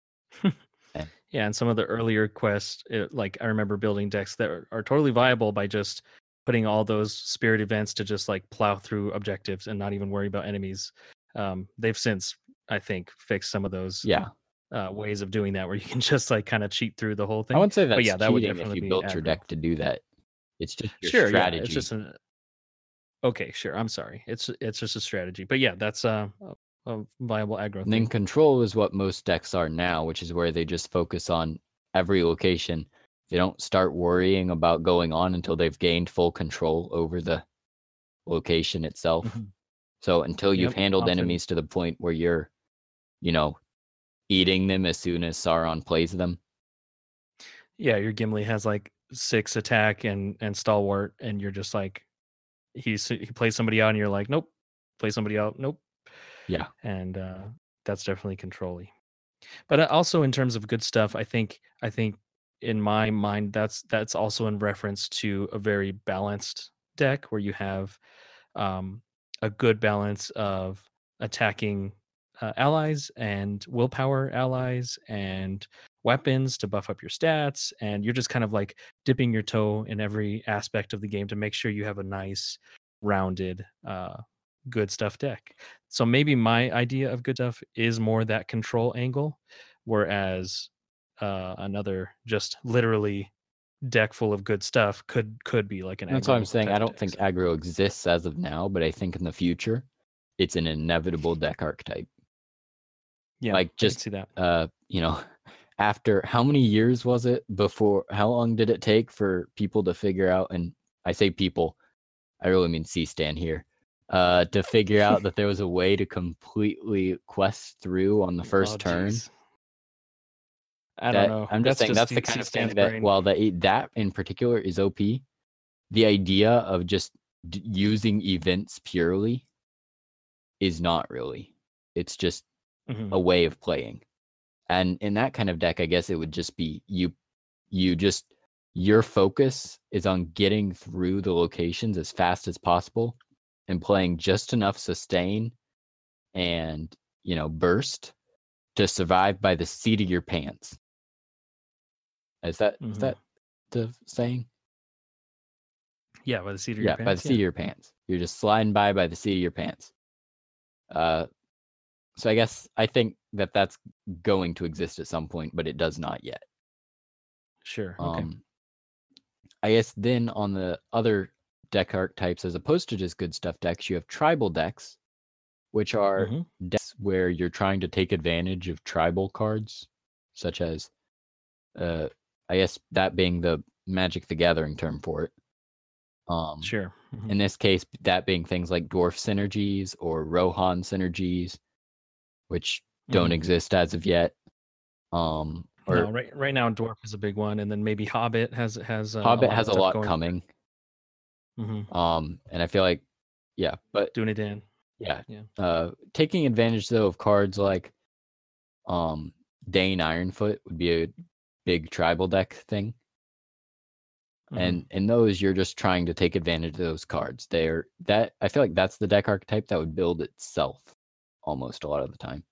And Yeah, and some of the earlier quests, it, like I remember building decks that are, are totally viable by just putting all those spirit events to just like plow through objectives and not even worry about enemies. Um, they've since, I think, fixed some of those yeah, uh, ways of doing that where you can just like kind of cheat through the whole I thing. wouldn't say But that's yeah, that would cheating if definitely you be built your aggro. deck to do that. It's just your Sure, yeah, it's strategy. just an okay. Sure, I'm sorry. It's it's just a strategy, but yeah, that's uh, a, a viable aggro And then thing. control is what most decks are now, which is where they just focus on every location. They don't start worrying about going on until they've gained full control over the location itself. Mhm. So until you've Yep, handled often. enemies to the point where you're, you know, eating them as soon as Sauron plays them. Yeah, your Gimli has like six attack and and stalwart, and you're just like he's he plays somebody out, and you're like, nope, play somebody out, nope, Yeah. and uh, that's definitely control-y. But uh, also in terms of good stuff, I think I think in my mind that's that's also in reference to a very balanced deck where you have um, a good balance of attacking uh, allies and willpower allies and weapons to buff up your stats, and you're just kind of like dipping your toe in every aspect of the game to make sure you have a nice rounded uh, good stuff deck. So maybe my idea of good stuff is more that control angle, whereas uh, another just literally deck full of good stuff could could be like an That's what I'm aggro saying. type I of don't deck. think So, aggro exists as of now, but I think in the future, it's an inevitable deck archetype. yeah, Like I can just see that. uh, you know, after how many years was it before how long did it take for people to figure out, and I say people, I really mean C-Stan here, uh, to figure out that there was a way to completely quest through on the Oh, first turn? jeez. I don't That know. I'm just That's saying just that's the C kind C of thing stands that brain. while that that in particular is O P, the idea of just d- using events purely is not really. It's just Mhm. a way of playing. And in that kind of deck, I guess it would just be you you just your focus is on getting through the locations as fast as possible and playing just enough sustain and, you know, burst to survive by the seat of your pants. Is that is Mhm. that the saying? Yeah, by the seat of your Yeah, by the pants. seat Yeah. of your pants. You're just sliding by by the seat of your pants. Uh, so I guess I think that that's going to exist at some point, but it does not yet. Sure. Okay. Um, I guess then on the other deck archetypes, as opposed to just good stuff decks, you have tribal decks, which are Mhm. decks where you're trying to take advantage of tribal cards, such as, uh, I guess that being the Magic the Gathering term for it. Um, Sure. Mhm. in this case, that being things like dwarf synergies or Rohan synergies, which don't Mhm. exist as of yet. Um, No, or right right now Dwarf is a big one, and then maybe Hobbit has has uh, a Hobbit lot of has a stuff lot going. coming. Mhm. Um, and I feel like, yeah, but Doing it in. yeah, Yeah. uh, taking advantage though of cards like um Dane Ironfoot would be a big tribal deck thing. Mhm. And in those, you're just trying to take advantage of those cards. They're that I feel like that's the deck archetype that would build itself almost a lot of the time.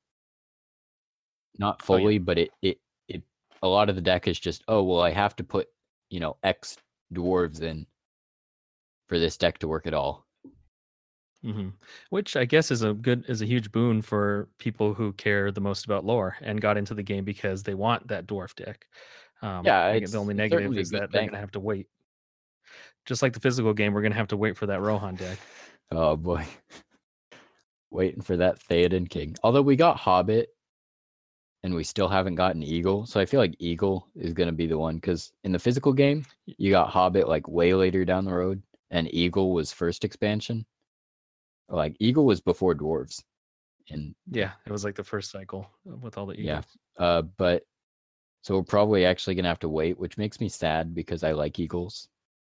Not Oh yeah. fully, but it it it a lot of the deck is just, oh well, I have to put, you know, X dwarves in for this deck to work at all. hmm Which I guess is a good is a huge boon for people who care the most about lore and got into the game because they want that dwarf deck. Um, Yeah, I get the it's only it's negative certainly a is good that they're thing. gonna have to wait. Just like the physical game, we're gonna have to wait for that Rohan deck. Oh boy. Waiting for that Theoden King. Although we got Hobbit and we still haven't gotten Eagle. So I feel like Eagle is going to be the one because in the physical game, you got Hobbit like way later down the road, and Eagle was first expansion. Like Eagle was before Dwarves. And Yeah, it was like the first cycle with all the yeah. eagles. Uh, but so we're probably actually going to have to wait, which makes me sad because I like Eagles.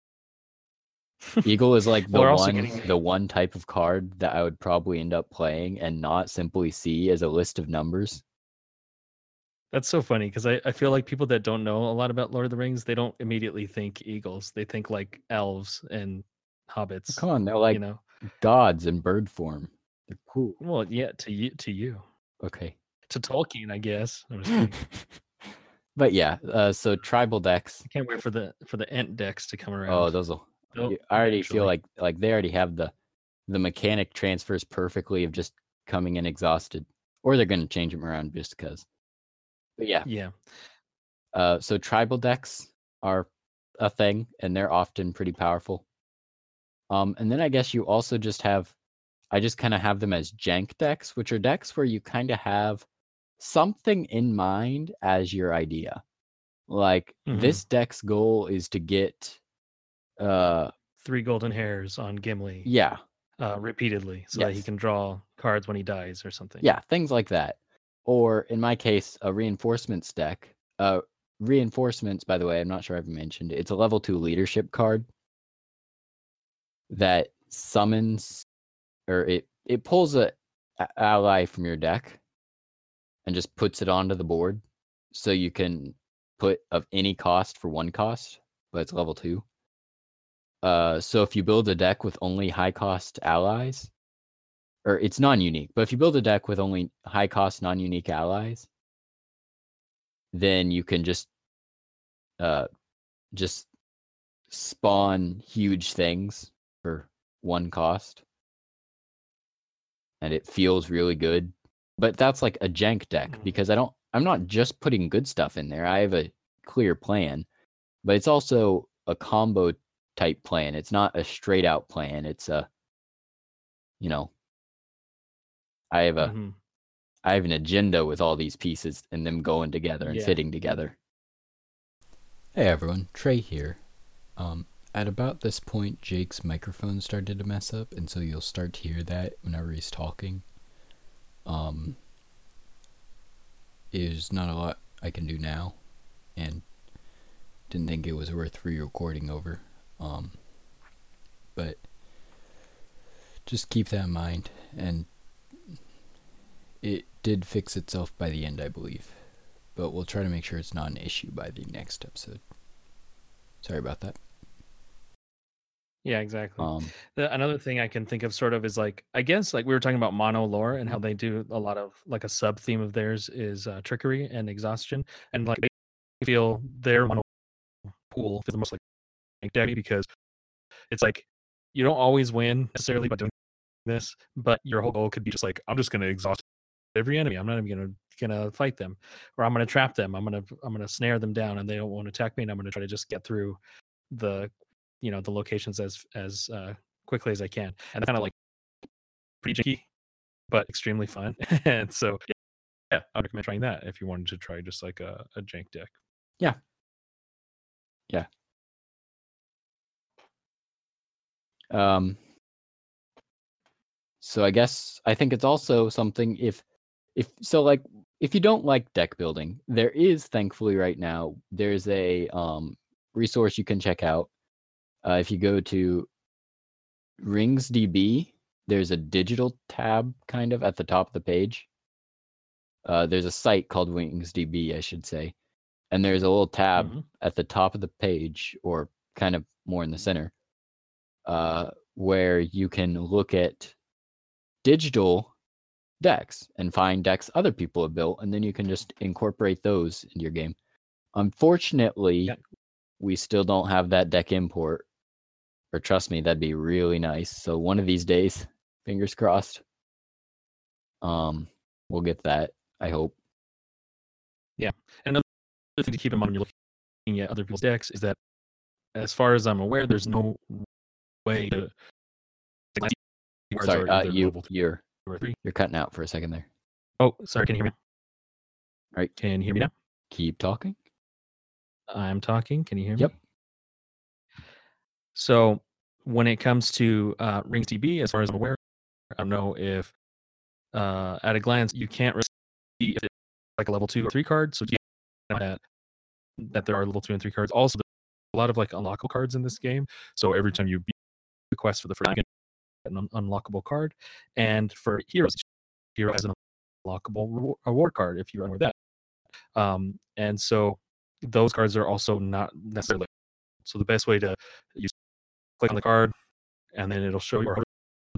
Eagle is like Well, the we're also one getting the one type of card that I would probably end up playing and not simply see as a list of numbers. that's so funny because I, I feel like people that don't know a lot about Lord of the Rings, they don't immediately think eagles. They think like elves and hobbits, Come on, they're you like know? gods in bird form. They're cool. Well, yeah, to you, to you, Okay. to Tolkien, I guess. I'm just kidding. But yeah, uh, so tribal decks. I can't wait for the for the Ent decks to come around. Oh, those will. They'll I already feel eventually. like like they already have the the mechanic transfers perfectly of just coming in exhausted, or they're going to change them around just because. But yeah, Yeah. uh, so tribal decks are a thing, and they're often pretty powerful. Um, and then I guess you also just have, I just kind of have them as jank decks, which are decks where you kind of have something in mind as your idea. Like Mhm. this deck's goal is to get, uh, Three golden hairs on Gimli. yeah, Uh, repeatedly, so that he yes, can draw cards when he dies or something. yeah, things like that. Or in my case, a reinforcements deck. Uh, reinforcements, by the way, I'm not sure I've mentioned. It's a level two leadership card that summons, or it it pulls a, a ally from your deck and just puts it onto the board, so you can put of any cost for one cost, but it's level two. Uh, so if you build a deck with only high cost allies, or it's non-unique, but if you build a deck with only high cost non-unique allies, then you can just uh just spawn huge things for one cost, and it feels really good. But that's like a jank deck Mhm. because I don't I'm not just putting good stuff in there. I have a clear plan, but it's also a combo type plan. It's not a straight out plan. It's a, you know, I have a Mhm. I have an agenda with all these pieces and them going together and Yeah. fitting together. Hey everyone, Trey here. Um, at about this point, Jake's microphone started to mess up, and so you'll start to hear that whenever he's talking. Um, there's not a lot I can do now, and didn't think it was worth re-recording over. Um, but just keep that in mind, and it did fix itself by the end, I believe. But we'll try to make sure it's not an issue by the next episode. Sorry about that. Yeah, exactly. Um, The, another thing I can think of sort of is like, I guess like we were talking about mono lore and how they do a lot of like a sub theme of theirs is uh, trickery and exhaustion, and like they feel their mono pool is the most like deck because it's like you don't always win necessarily by doing this, but your whole goal could be just like, I'm just going to exhaust every enemy. I'm not even gonna gonna fight them, or I'm gonna trap them. I'm gonna I'm gonna snare them down, and they don't want to attack me. And I'm gonna try to just get through the, you know, the locations as as uh, quickly as I can. And kind of like pretty janky, but extremely fun. And so yeah, I would recommend trying that if you wanted to try just like a, a jank deck. yeah, yeah. Um. So I guess I think it's also something if if so like if you don't like deck building, there is thankfully right now there's a um resource you can check out. Uh, if you go to RingsDB, there's a digital tab kind of at the top of the page. Uh, there's a site called RingsDB, I should say, and there's a little tab Mm-hmm. at the top of the page, or kind of more in the center, uh, where you can look at digital decks and find decks other people have built, and then you can just incorporate those into your game. Unfortunately, Yeah. we still don't have that deck import, or trust me, that'd be really nice. So one of these days, fingers crossed, um, we'll get that. I hope. Yeah. And another thing to keep in mind when you're looking at other people's decks is that, as far as I'm aware, there's no way to. Sorry, uh, you level you're or three. you're cutting out for a second there. Oh, sorry. Can you hear me? All right, Can you hear me now? keep talking. I'm talking. Can you hear Yep. me? So when it comes to uh, RingsDB, as far as I'm aware, I don't know if uh, at a glance you can't really see if it's like a level two or three card. So you know that that there are level two and three cards. Also, there's a lot of like unlockable cards in this game. So every time you beat the quest for the first time, you get an un- unlockable card. And for heroes, hero has an unlockable reward, reward card if you run with that. Um, and so those cards are also not necessarily. So the best way to use click on the card, and then it'll show you, or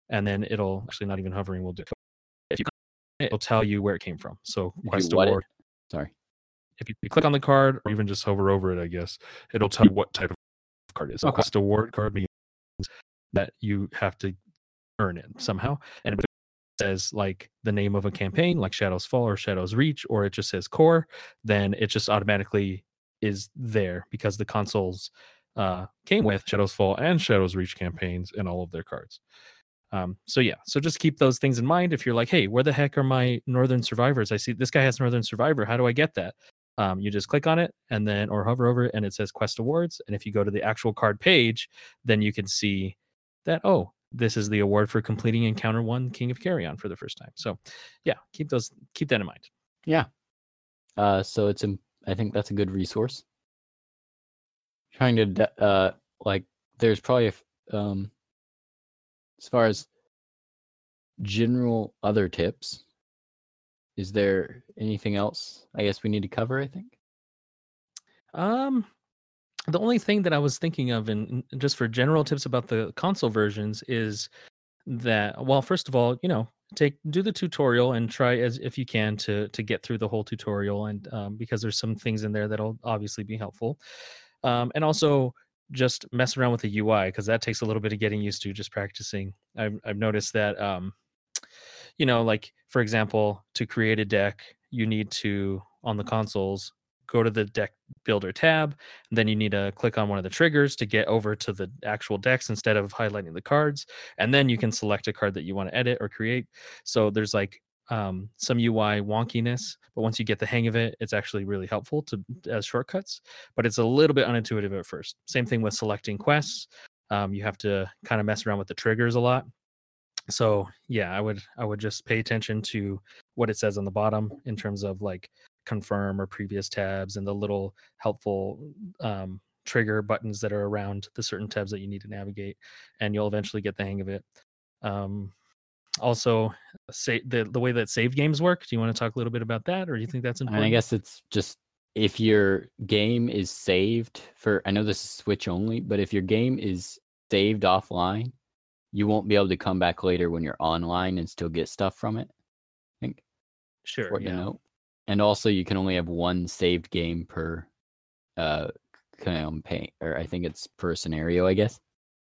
and then it'll actually not even hovering will do. If you it'll tell you where it came from. So If Quest you what it? Award. Sorry. If you click on the card, or even just hover over it, I guess it'll tell you what type of card it is. So Okay. Quest Award card means that you have to earn it somehow, and if it says like the name of a campaign, like Shadows Fall or Shadows Reach, or it just says core, then it just automatically is there because the consoles uh, came with Shadows Fall and Shadows Reach campaigns in all of their cards. Um, so yeah, so just keep those things in mind. If you're like, hey, where the heck are my Northern Survivors? I see this guy has Northern Survivor. How do I get that? Um, you just click on it and then, or hover over it, and it says Quest Awards. And if you go to the actual card page, then you can see that, oh, this is the award for completing Encounter One King of Carrion for the first time. So yeah, keep those, keep that in mind. Yeah. Uh, so it's, im- I think that's a good resource. Trying to, de- uh, like, there's probably, a f- um, as far as general other tips, is there anything else I guess we need to cover, I think? Um, the only thing that I was thinking of, and and just for general tips about the console versions, is that, well, first of all, you know, take do the tutorial and try as if you can to to get through the whole tutorial, and um, because there's some things in there that'll obviously be helpful, um, and also just mess around with the U I because that takes a little bit of getting used to, just practicing. I've I've noticed that, um, you know, like for example, to create a deck, you need to on the consoles go to the deck builder tab, and then you need to click on one of the triggers to get over to the actual decks instead of highlighting the cards, and then you can select a card that you want to edit or create. So there's like um, some U I wonkiness, but once you get the hang of it, it's actually really helpful to as shortcuts. But it's a little bit unintuitive at first. Same thing with selecting quests. Um, you have to kind of mess around with the triggers a lot. So yeah, I would I would just pay attention to what it says on the bottom in terms of like confirm or previous tabs and the little helpful um, trigger buttons that are around the certain tabs that you need to navigate, and you'll eventually get the hang of it. Um, also, say the the way that save games work. Do you want to talk a little bit about that, or do you think that's And important? I guess it's just if your game is saved for, I know this is Switch only, but if your game is saved offline, you won't be able to come back later when you're online and still get stuff from it. I think Sure. important to Yeah. note. And also, you can only have one saved game per uh campaign, or I think it's per scenario, I guess.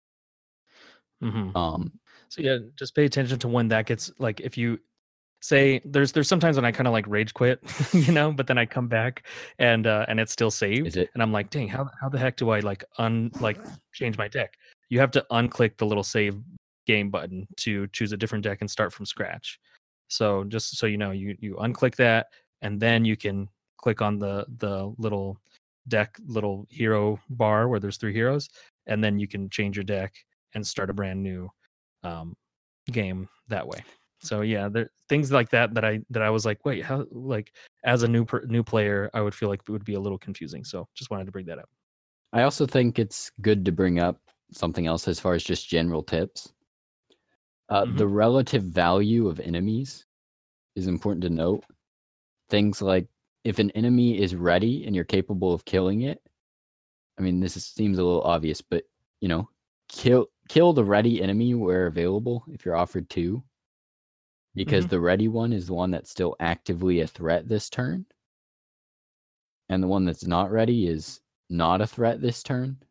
hmm Um, So yeah, just pay attention to when that gets like if you say there's there's sometimes when I kind of like rage quit, you know, but then I come back and uh and it's still saved, is it? and I'm like, dang, how how the heck do I like un like change my deck? You have to unclick the little save game button to choose a different deck and start from scratch. So just so you know, you you unclick that, and then you can click on the the little deck little hero bar where there's three heroes, and then you can change your deck and start a brand new um game that way. So yeah, there things like that that I that I was like, wait, how like as a new per, new player, I would feel like it would be a little confusing. So just wanted to bring that up. I also think it's good to bring up something else as far as just general tips. Uh, Mhm. The relative value of enemies is important to note. Things like if an enemy is ready and you're capable of killing it, I mean, this is, seems a little obvious, but you know, kill kill the ready enemy where available if you're offered to, because Mhm. the ready one is the one that's still actively a threat this turn, and the one that's not ready is not a threat this turn.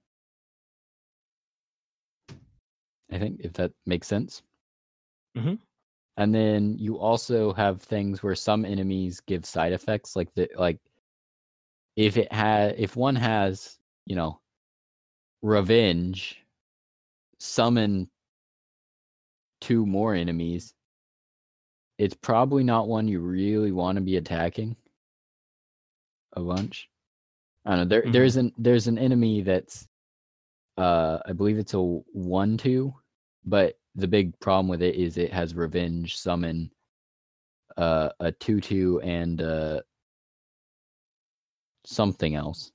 I think if that makes sense. Mhm. And then you also have things where some enemies give side effects, like the like if it had if one has, you know, revenge, summon two more enemies, it's probably not one you really want to be attacking a bunch. I don't know. There Mhm. there's an there's an enemy that's uh I believe it's a one two, but the big problem with it is it has revenge, summon, uh a two two, and uh something else.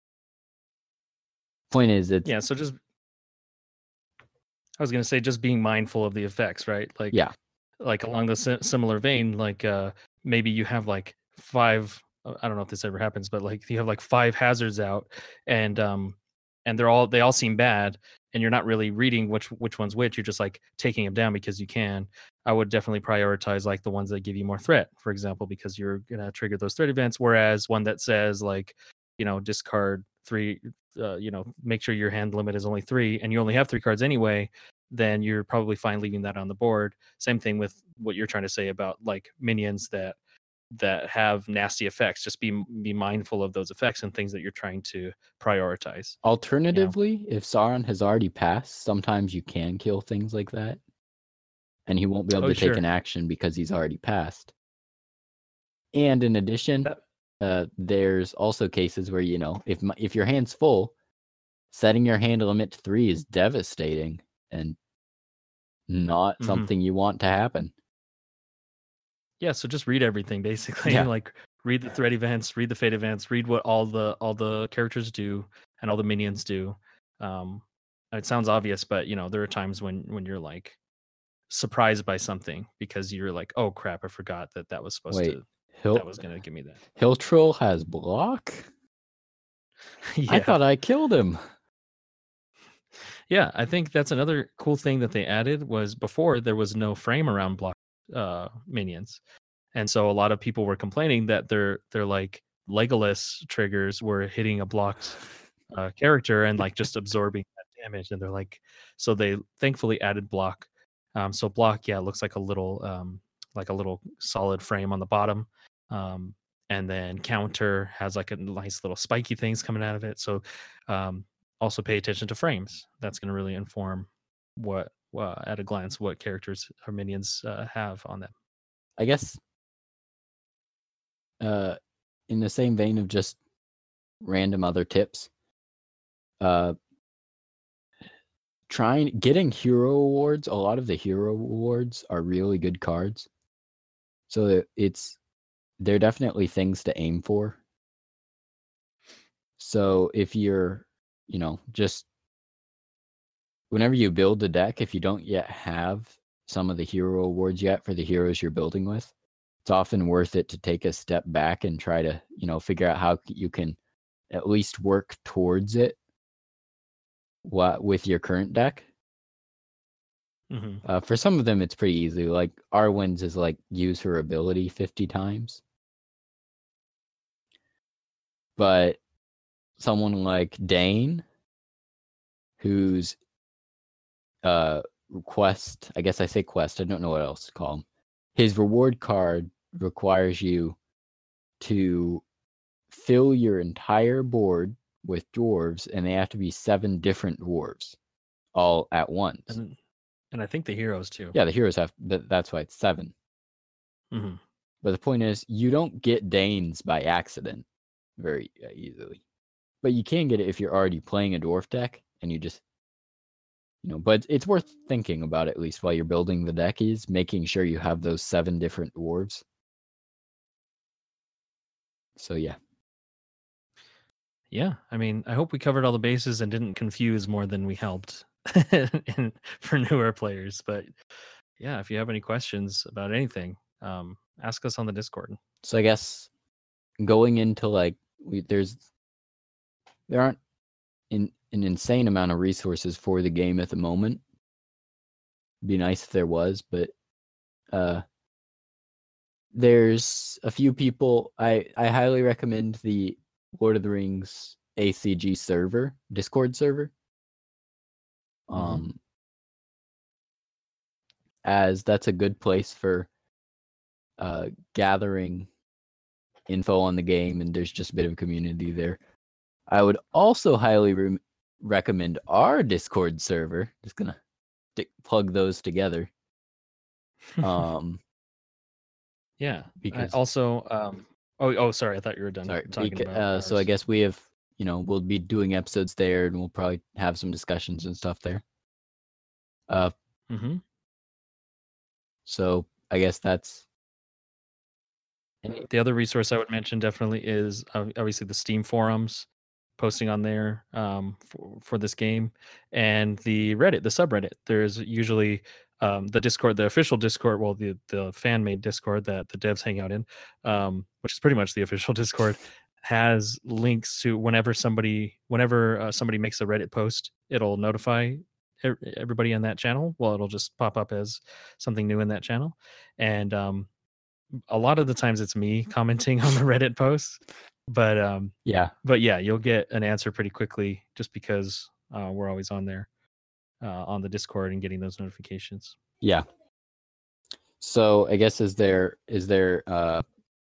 Point is, it's Yeah, so just I was going to say just being mindful of the effects, right? Like yeah. like along the si- similar vein, like uh maybe you have like five uh, I don't know if this ever happens, but like you have like five hazards out, and um and they're all they all seem bad, and you're not really reading which which one's which, you're just like taking them down because you can. I would definitely prioritize like the ones that give you more threat, for example, because you're gonna trigger those threat events. Whereas one that says like, you know, discard three, uh, you know, make sure your hand limit is only three, and you only have three cards anyway, then you're probably fine leaving that on the board. Same thing with what you're trying to say about like minions that that have nasty effects. Just be be mindful of those effects and things that you're trying to prioritize. Alternatively, if Sauron has already passed, sometimes you can kill things like that, and he won't be able Oh, to take sure. an action because he's already passed. And in addition, That- uh, there's also cases where, you know, if my, if your hand's full, setting your hand limit to three is devastating and not Mhm. something you want to happen. Yeah, so just read everything basically. Yeah. Like read the threat events, read the fate events, read what all the all the characters do and all the minions do. Um, it sounds obvious, but you know there are times when when you're like surprised by something because you're like, oh crap, I forgot that that was supposed Wait, to Hill that was gonna give me that. Hill Troll has block? Yeah, I thought I killed him. yeah. I think that's another cool thing that they added was before there was no frame around block uh, minions, and so a lot of people were complaining that their their like Legolas triggers were hitting a blocked uh, character and like just absorbing that damage, and they're like, so they thankfully added block. Um, so block, yeah, looks like a little um, like a little solid frame on the bottom. Um, and then counter has like a nice little spiky things coming out of it. So um, also pay attention to frames. That's going to really inform what uh, at a glance what characters or minions uh, have on them. I guess uh, in the same vein of just random other tips, uh, trying getting hero awards. A lot of the hero awards are really good cards, so it's they're definitely things to aim for. So if you're, you know, just whenever you build a deck, if you don't yet have some of the hero awards yet for the heroes you're building with, it's often worth it to take a step back and try to, you know, figure out how you can at least work towards it what with your current deck. Mm-hmm. Uh, for some of them, it's pretty easy. Like Arwen's is like use her ability fifty times. But someone like Dane, who's uh quest, I guess I say quest, I don't know what else to call him. His reward card requires you to fill your entire board with dwarves, and they have to be seven different dwarves all at once. And and I think the heroes too. Yeah, the heroes have, but that's why it's seven. Mm-hmm. But the point is, you don't get Danes by accident very uh, easily. But you can get it if you're already playing a dwarf deck and you just, you know, but it's worth thinking about at least while you're building the deck is making sure you have those seven different dwarves. So yeah. Yeah, I mean, I hope we covered all the bases and didn't confuse more than we helped in, for newer players. But yeah, if you have any questions about anything, um, ask us on the Discord. So I guess going into like we, there's there aren't in, an insane amount of resources for the game at the moment. It'd be nice if there was, but uh, there's a few people. I I highly recommend the Lord of the Rings A C G server, Discord server. Um, mm-hmm. As that's a good place for uh, gathering info on the game, and there's just a bit of a community there. I would also highly re- recommend our Discord server. Just gonna d- plug those together. Um, yeah. Because I also, um, oh, oh, sorry, I thought you were done sorry, talking beca- about. Uh, so I guess we have, you know, we'll be doing episodes there, and we'll probably have some discussions and stuff there. Uh, mm-hmm. So I guess that's. The other resource I would mention definitely is uh, obviously the Steam forums, posting on there um, for, for this game, and the Reddit, the subreddit. There's usually um, the Discord, the official Discord, well, the the fan made Discord that the devs hang out in, um, which is pretty much the official Discord. has links to whenever somebody whenever uh, somebody makes a Reddit post, it'll notify e- everybody on that channel. Well, it'll just pop up as something new in that channel, and um, a lot of the times it's me commenting on the Reddit posts, but um, Yeah. but yeah, you'll get an answer pretty quickly just because uh, we're always on there uh, on the Discord and getting those notifications. Yeah. So I guess is there is there uh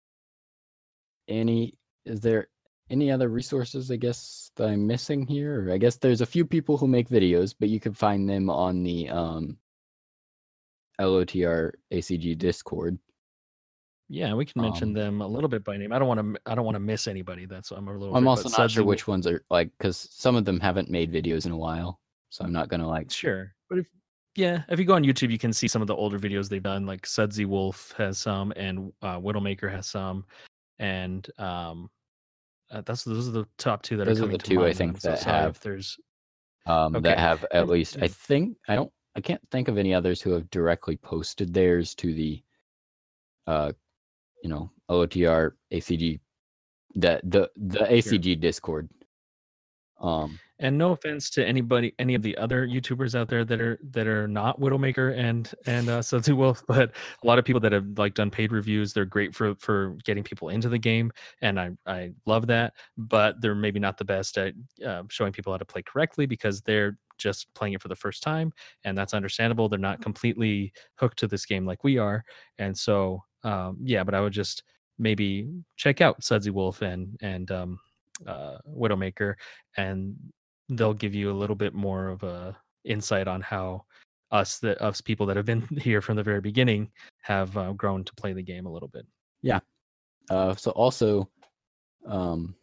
any is there any other resources I guess that I'm missing here? Or I guess there's a few people who make videos, but you can find them on the um L O T R A C G Discord. Yeah, we can mention Um, them a little bit by name. I don't want to. I don't want to miss anybody. That's I'm a little. I'm afraid, also but not sure Sudsy which ones are like because some of them haven't made videos in a while, so I'm not gonna like. Sure, but if yeah, if you go on YouTube, you can see some of the older videos they've done. Like Sudsy Wolf has some, and uh, Widowmaker has some, and um, uh, that's those are the top two that Those are are coming the to two I mind. think I'm so that sorry have if there's um that okay. have at And- least I yeah. think I don't I can't think of any others who have directly posted theirs to the uh you know L O T R A C G the the the A C G Discord. Um And no offense to anybody, any of the other YouTubers out there that are that are not Widowmaker and and uh, Sudsy Wolf, but a lot of people that have like done paid reviews, they're great for for getting people into the game, and I I love that. But they're maybe not the best at uh, showing people how to play correctly because they're just playing it for the first time, and that's understandable. They're not completely hooked to this game like we are, and so um, yeah. But I would just maybe check out Sudsy Wolf and and um, uh, Widowmaker, and they'll give you a little bit more of a insight on how us that us people that have been here from the very beginning have uh, grown to play the game a little bit. yeah. Uh so also um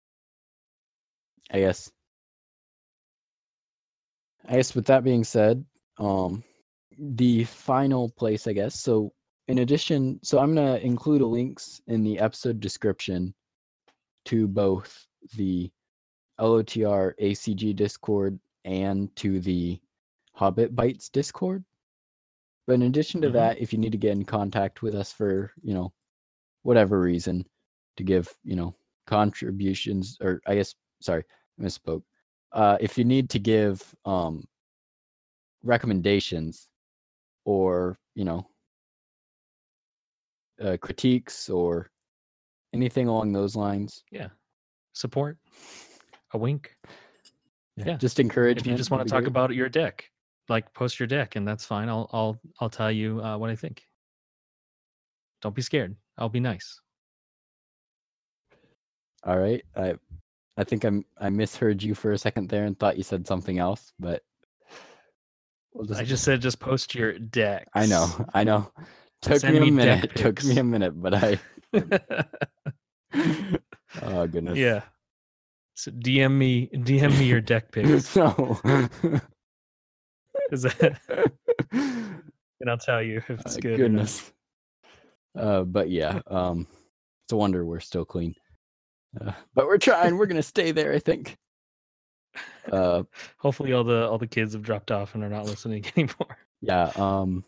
I guess I guess with that being said, um the final place I guess. So in addition, so I'm going to include a links in the episode description to both the L O T R A C G Discord and to the Hobbit Bites Discord. But in addition to Mhm. that, if you need to get in contact with us for, you know, whatever reason to give, you know, contributions or I guess sorry, I misspoke. Uh if you need to give um recommendations or, you know, uh, critiques or anything along those lines. Yeah, support, a wink. Yeah. Just encouragement. If you just want would to be talk great. about your deck, like post your deck, and that's fine. I'll I'll I'll tell you uh, what I think. Don't be scared. I'll be nice. All right. I I think I'm I misheard you for a second there and thought you said something else, but we'll I just said just post your decks. I know. I know. Took Send me a me deck minute. Took me pics. a minute, but I Oh goodness. Yeah. So D M me D M me your deck pics. No. Is that and I'll tell you if it's Uh, good goodness. Uh but yeah, um it's a wonder we're still clean. Uh, but we're trying. We're gonna stay there, I think. Uh or not. Hopefully all the all the kids have dropped off and are not listening anymore. yeah, um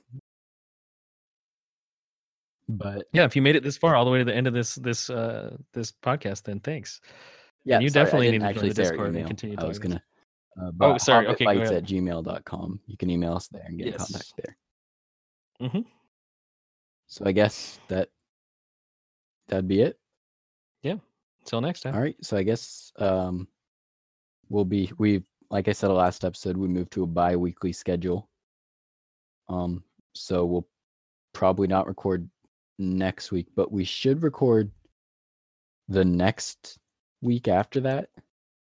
but Yeah, if you made it this far, all the way to the end of this this uh this podcast, then thanks. yeah, and you sorry, I definitely didn't need to join actually the say our Discord and email. continue I was talking. gonna uh, Oh, but sorry. Okay, go hobbitbites ahead. at gmail dot com. You can email us there and get in Yes. contact there. Mm-hmm. So I guess that that'd be it. Until next time. All right. So I guess um we'll be we like I said last episode, we moved to a bi-weekly schedule. Um so we'll probably not record next week, but we should record the next week after that.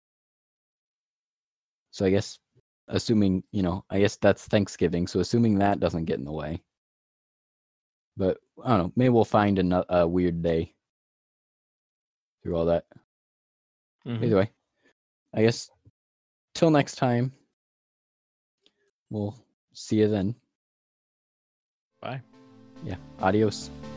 So I guess assuming, you know, I guess that's Thanksgiving. So assuming that doesn't get in the way. But I don't know, maybe we'll find a, a weird day through all that. Mhm. Either way, I guess till next time, we'll see you then. Bye. Yeah, adios.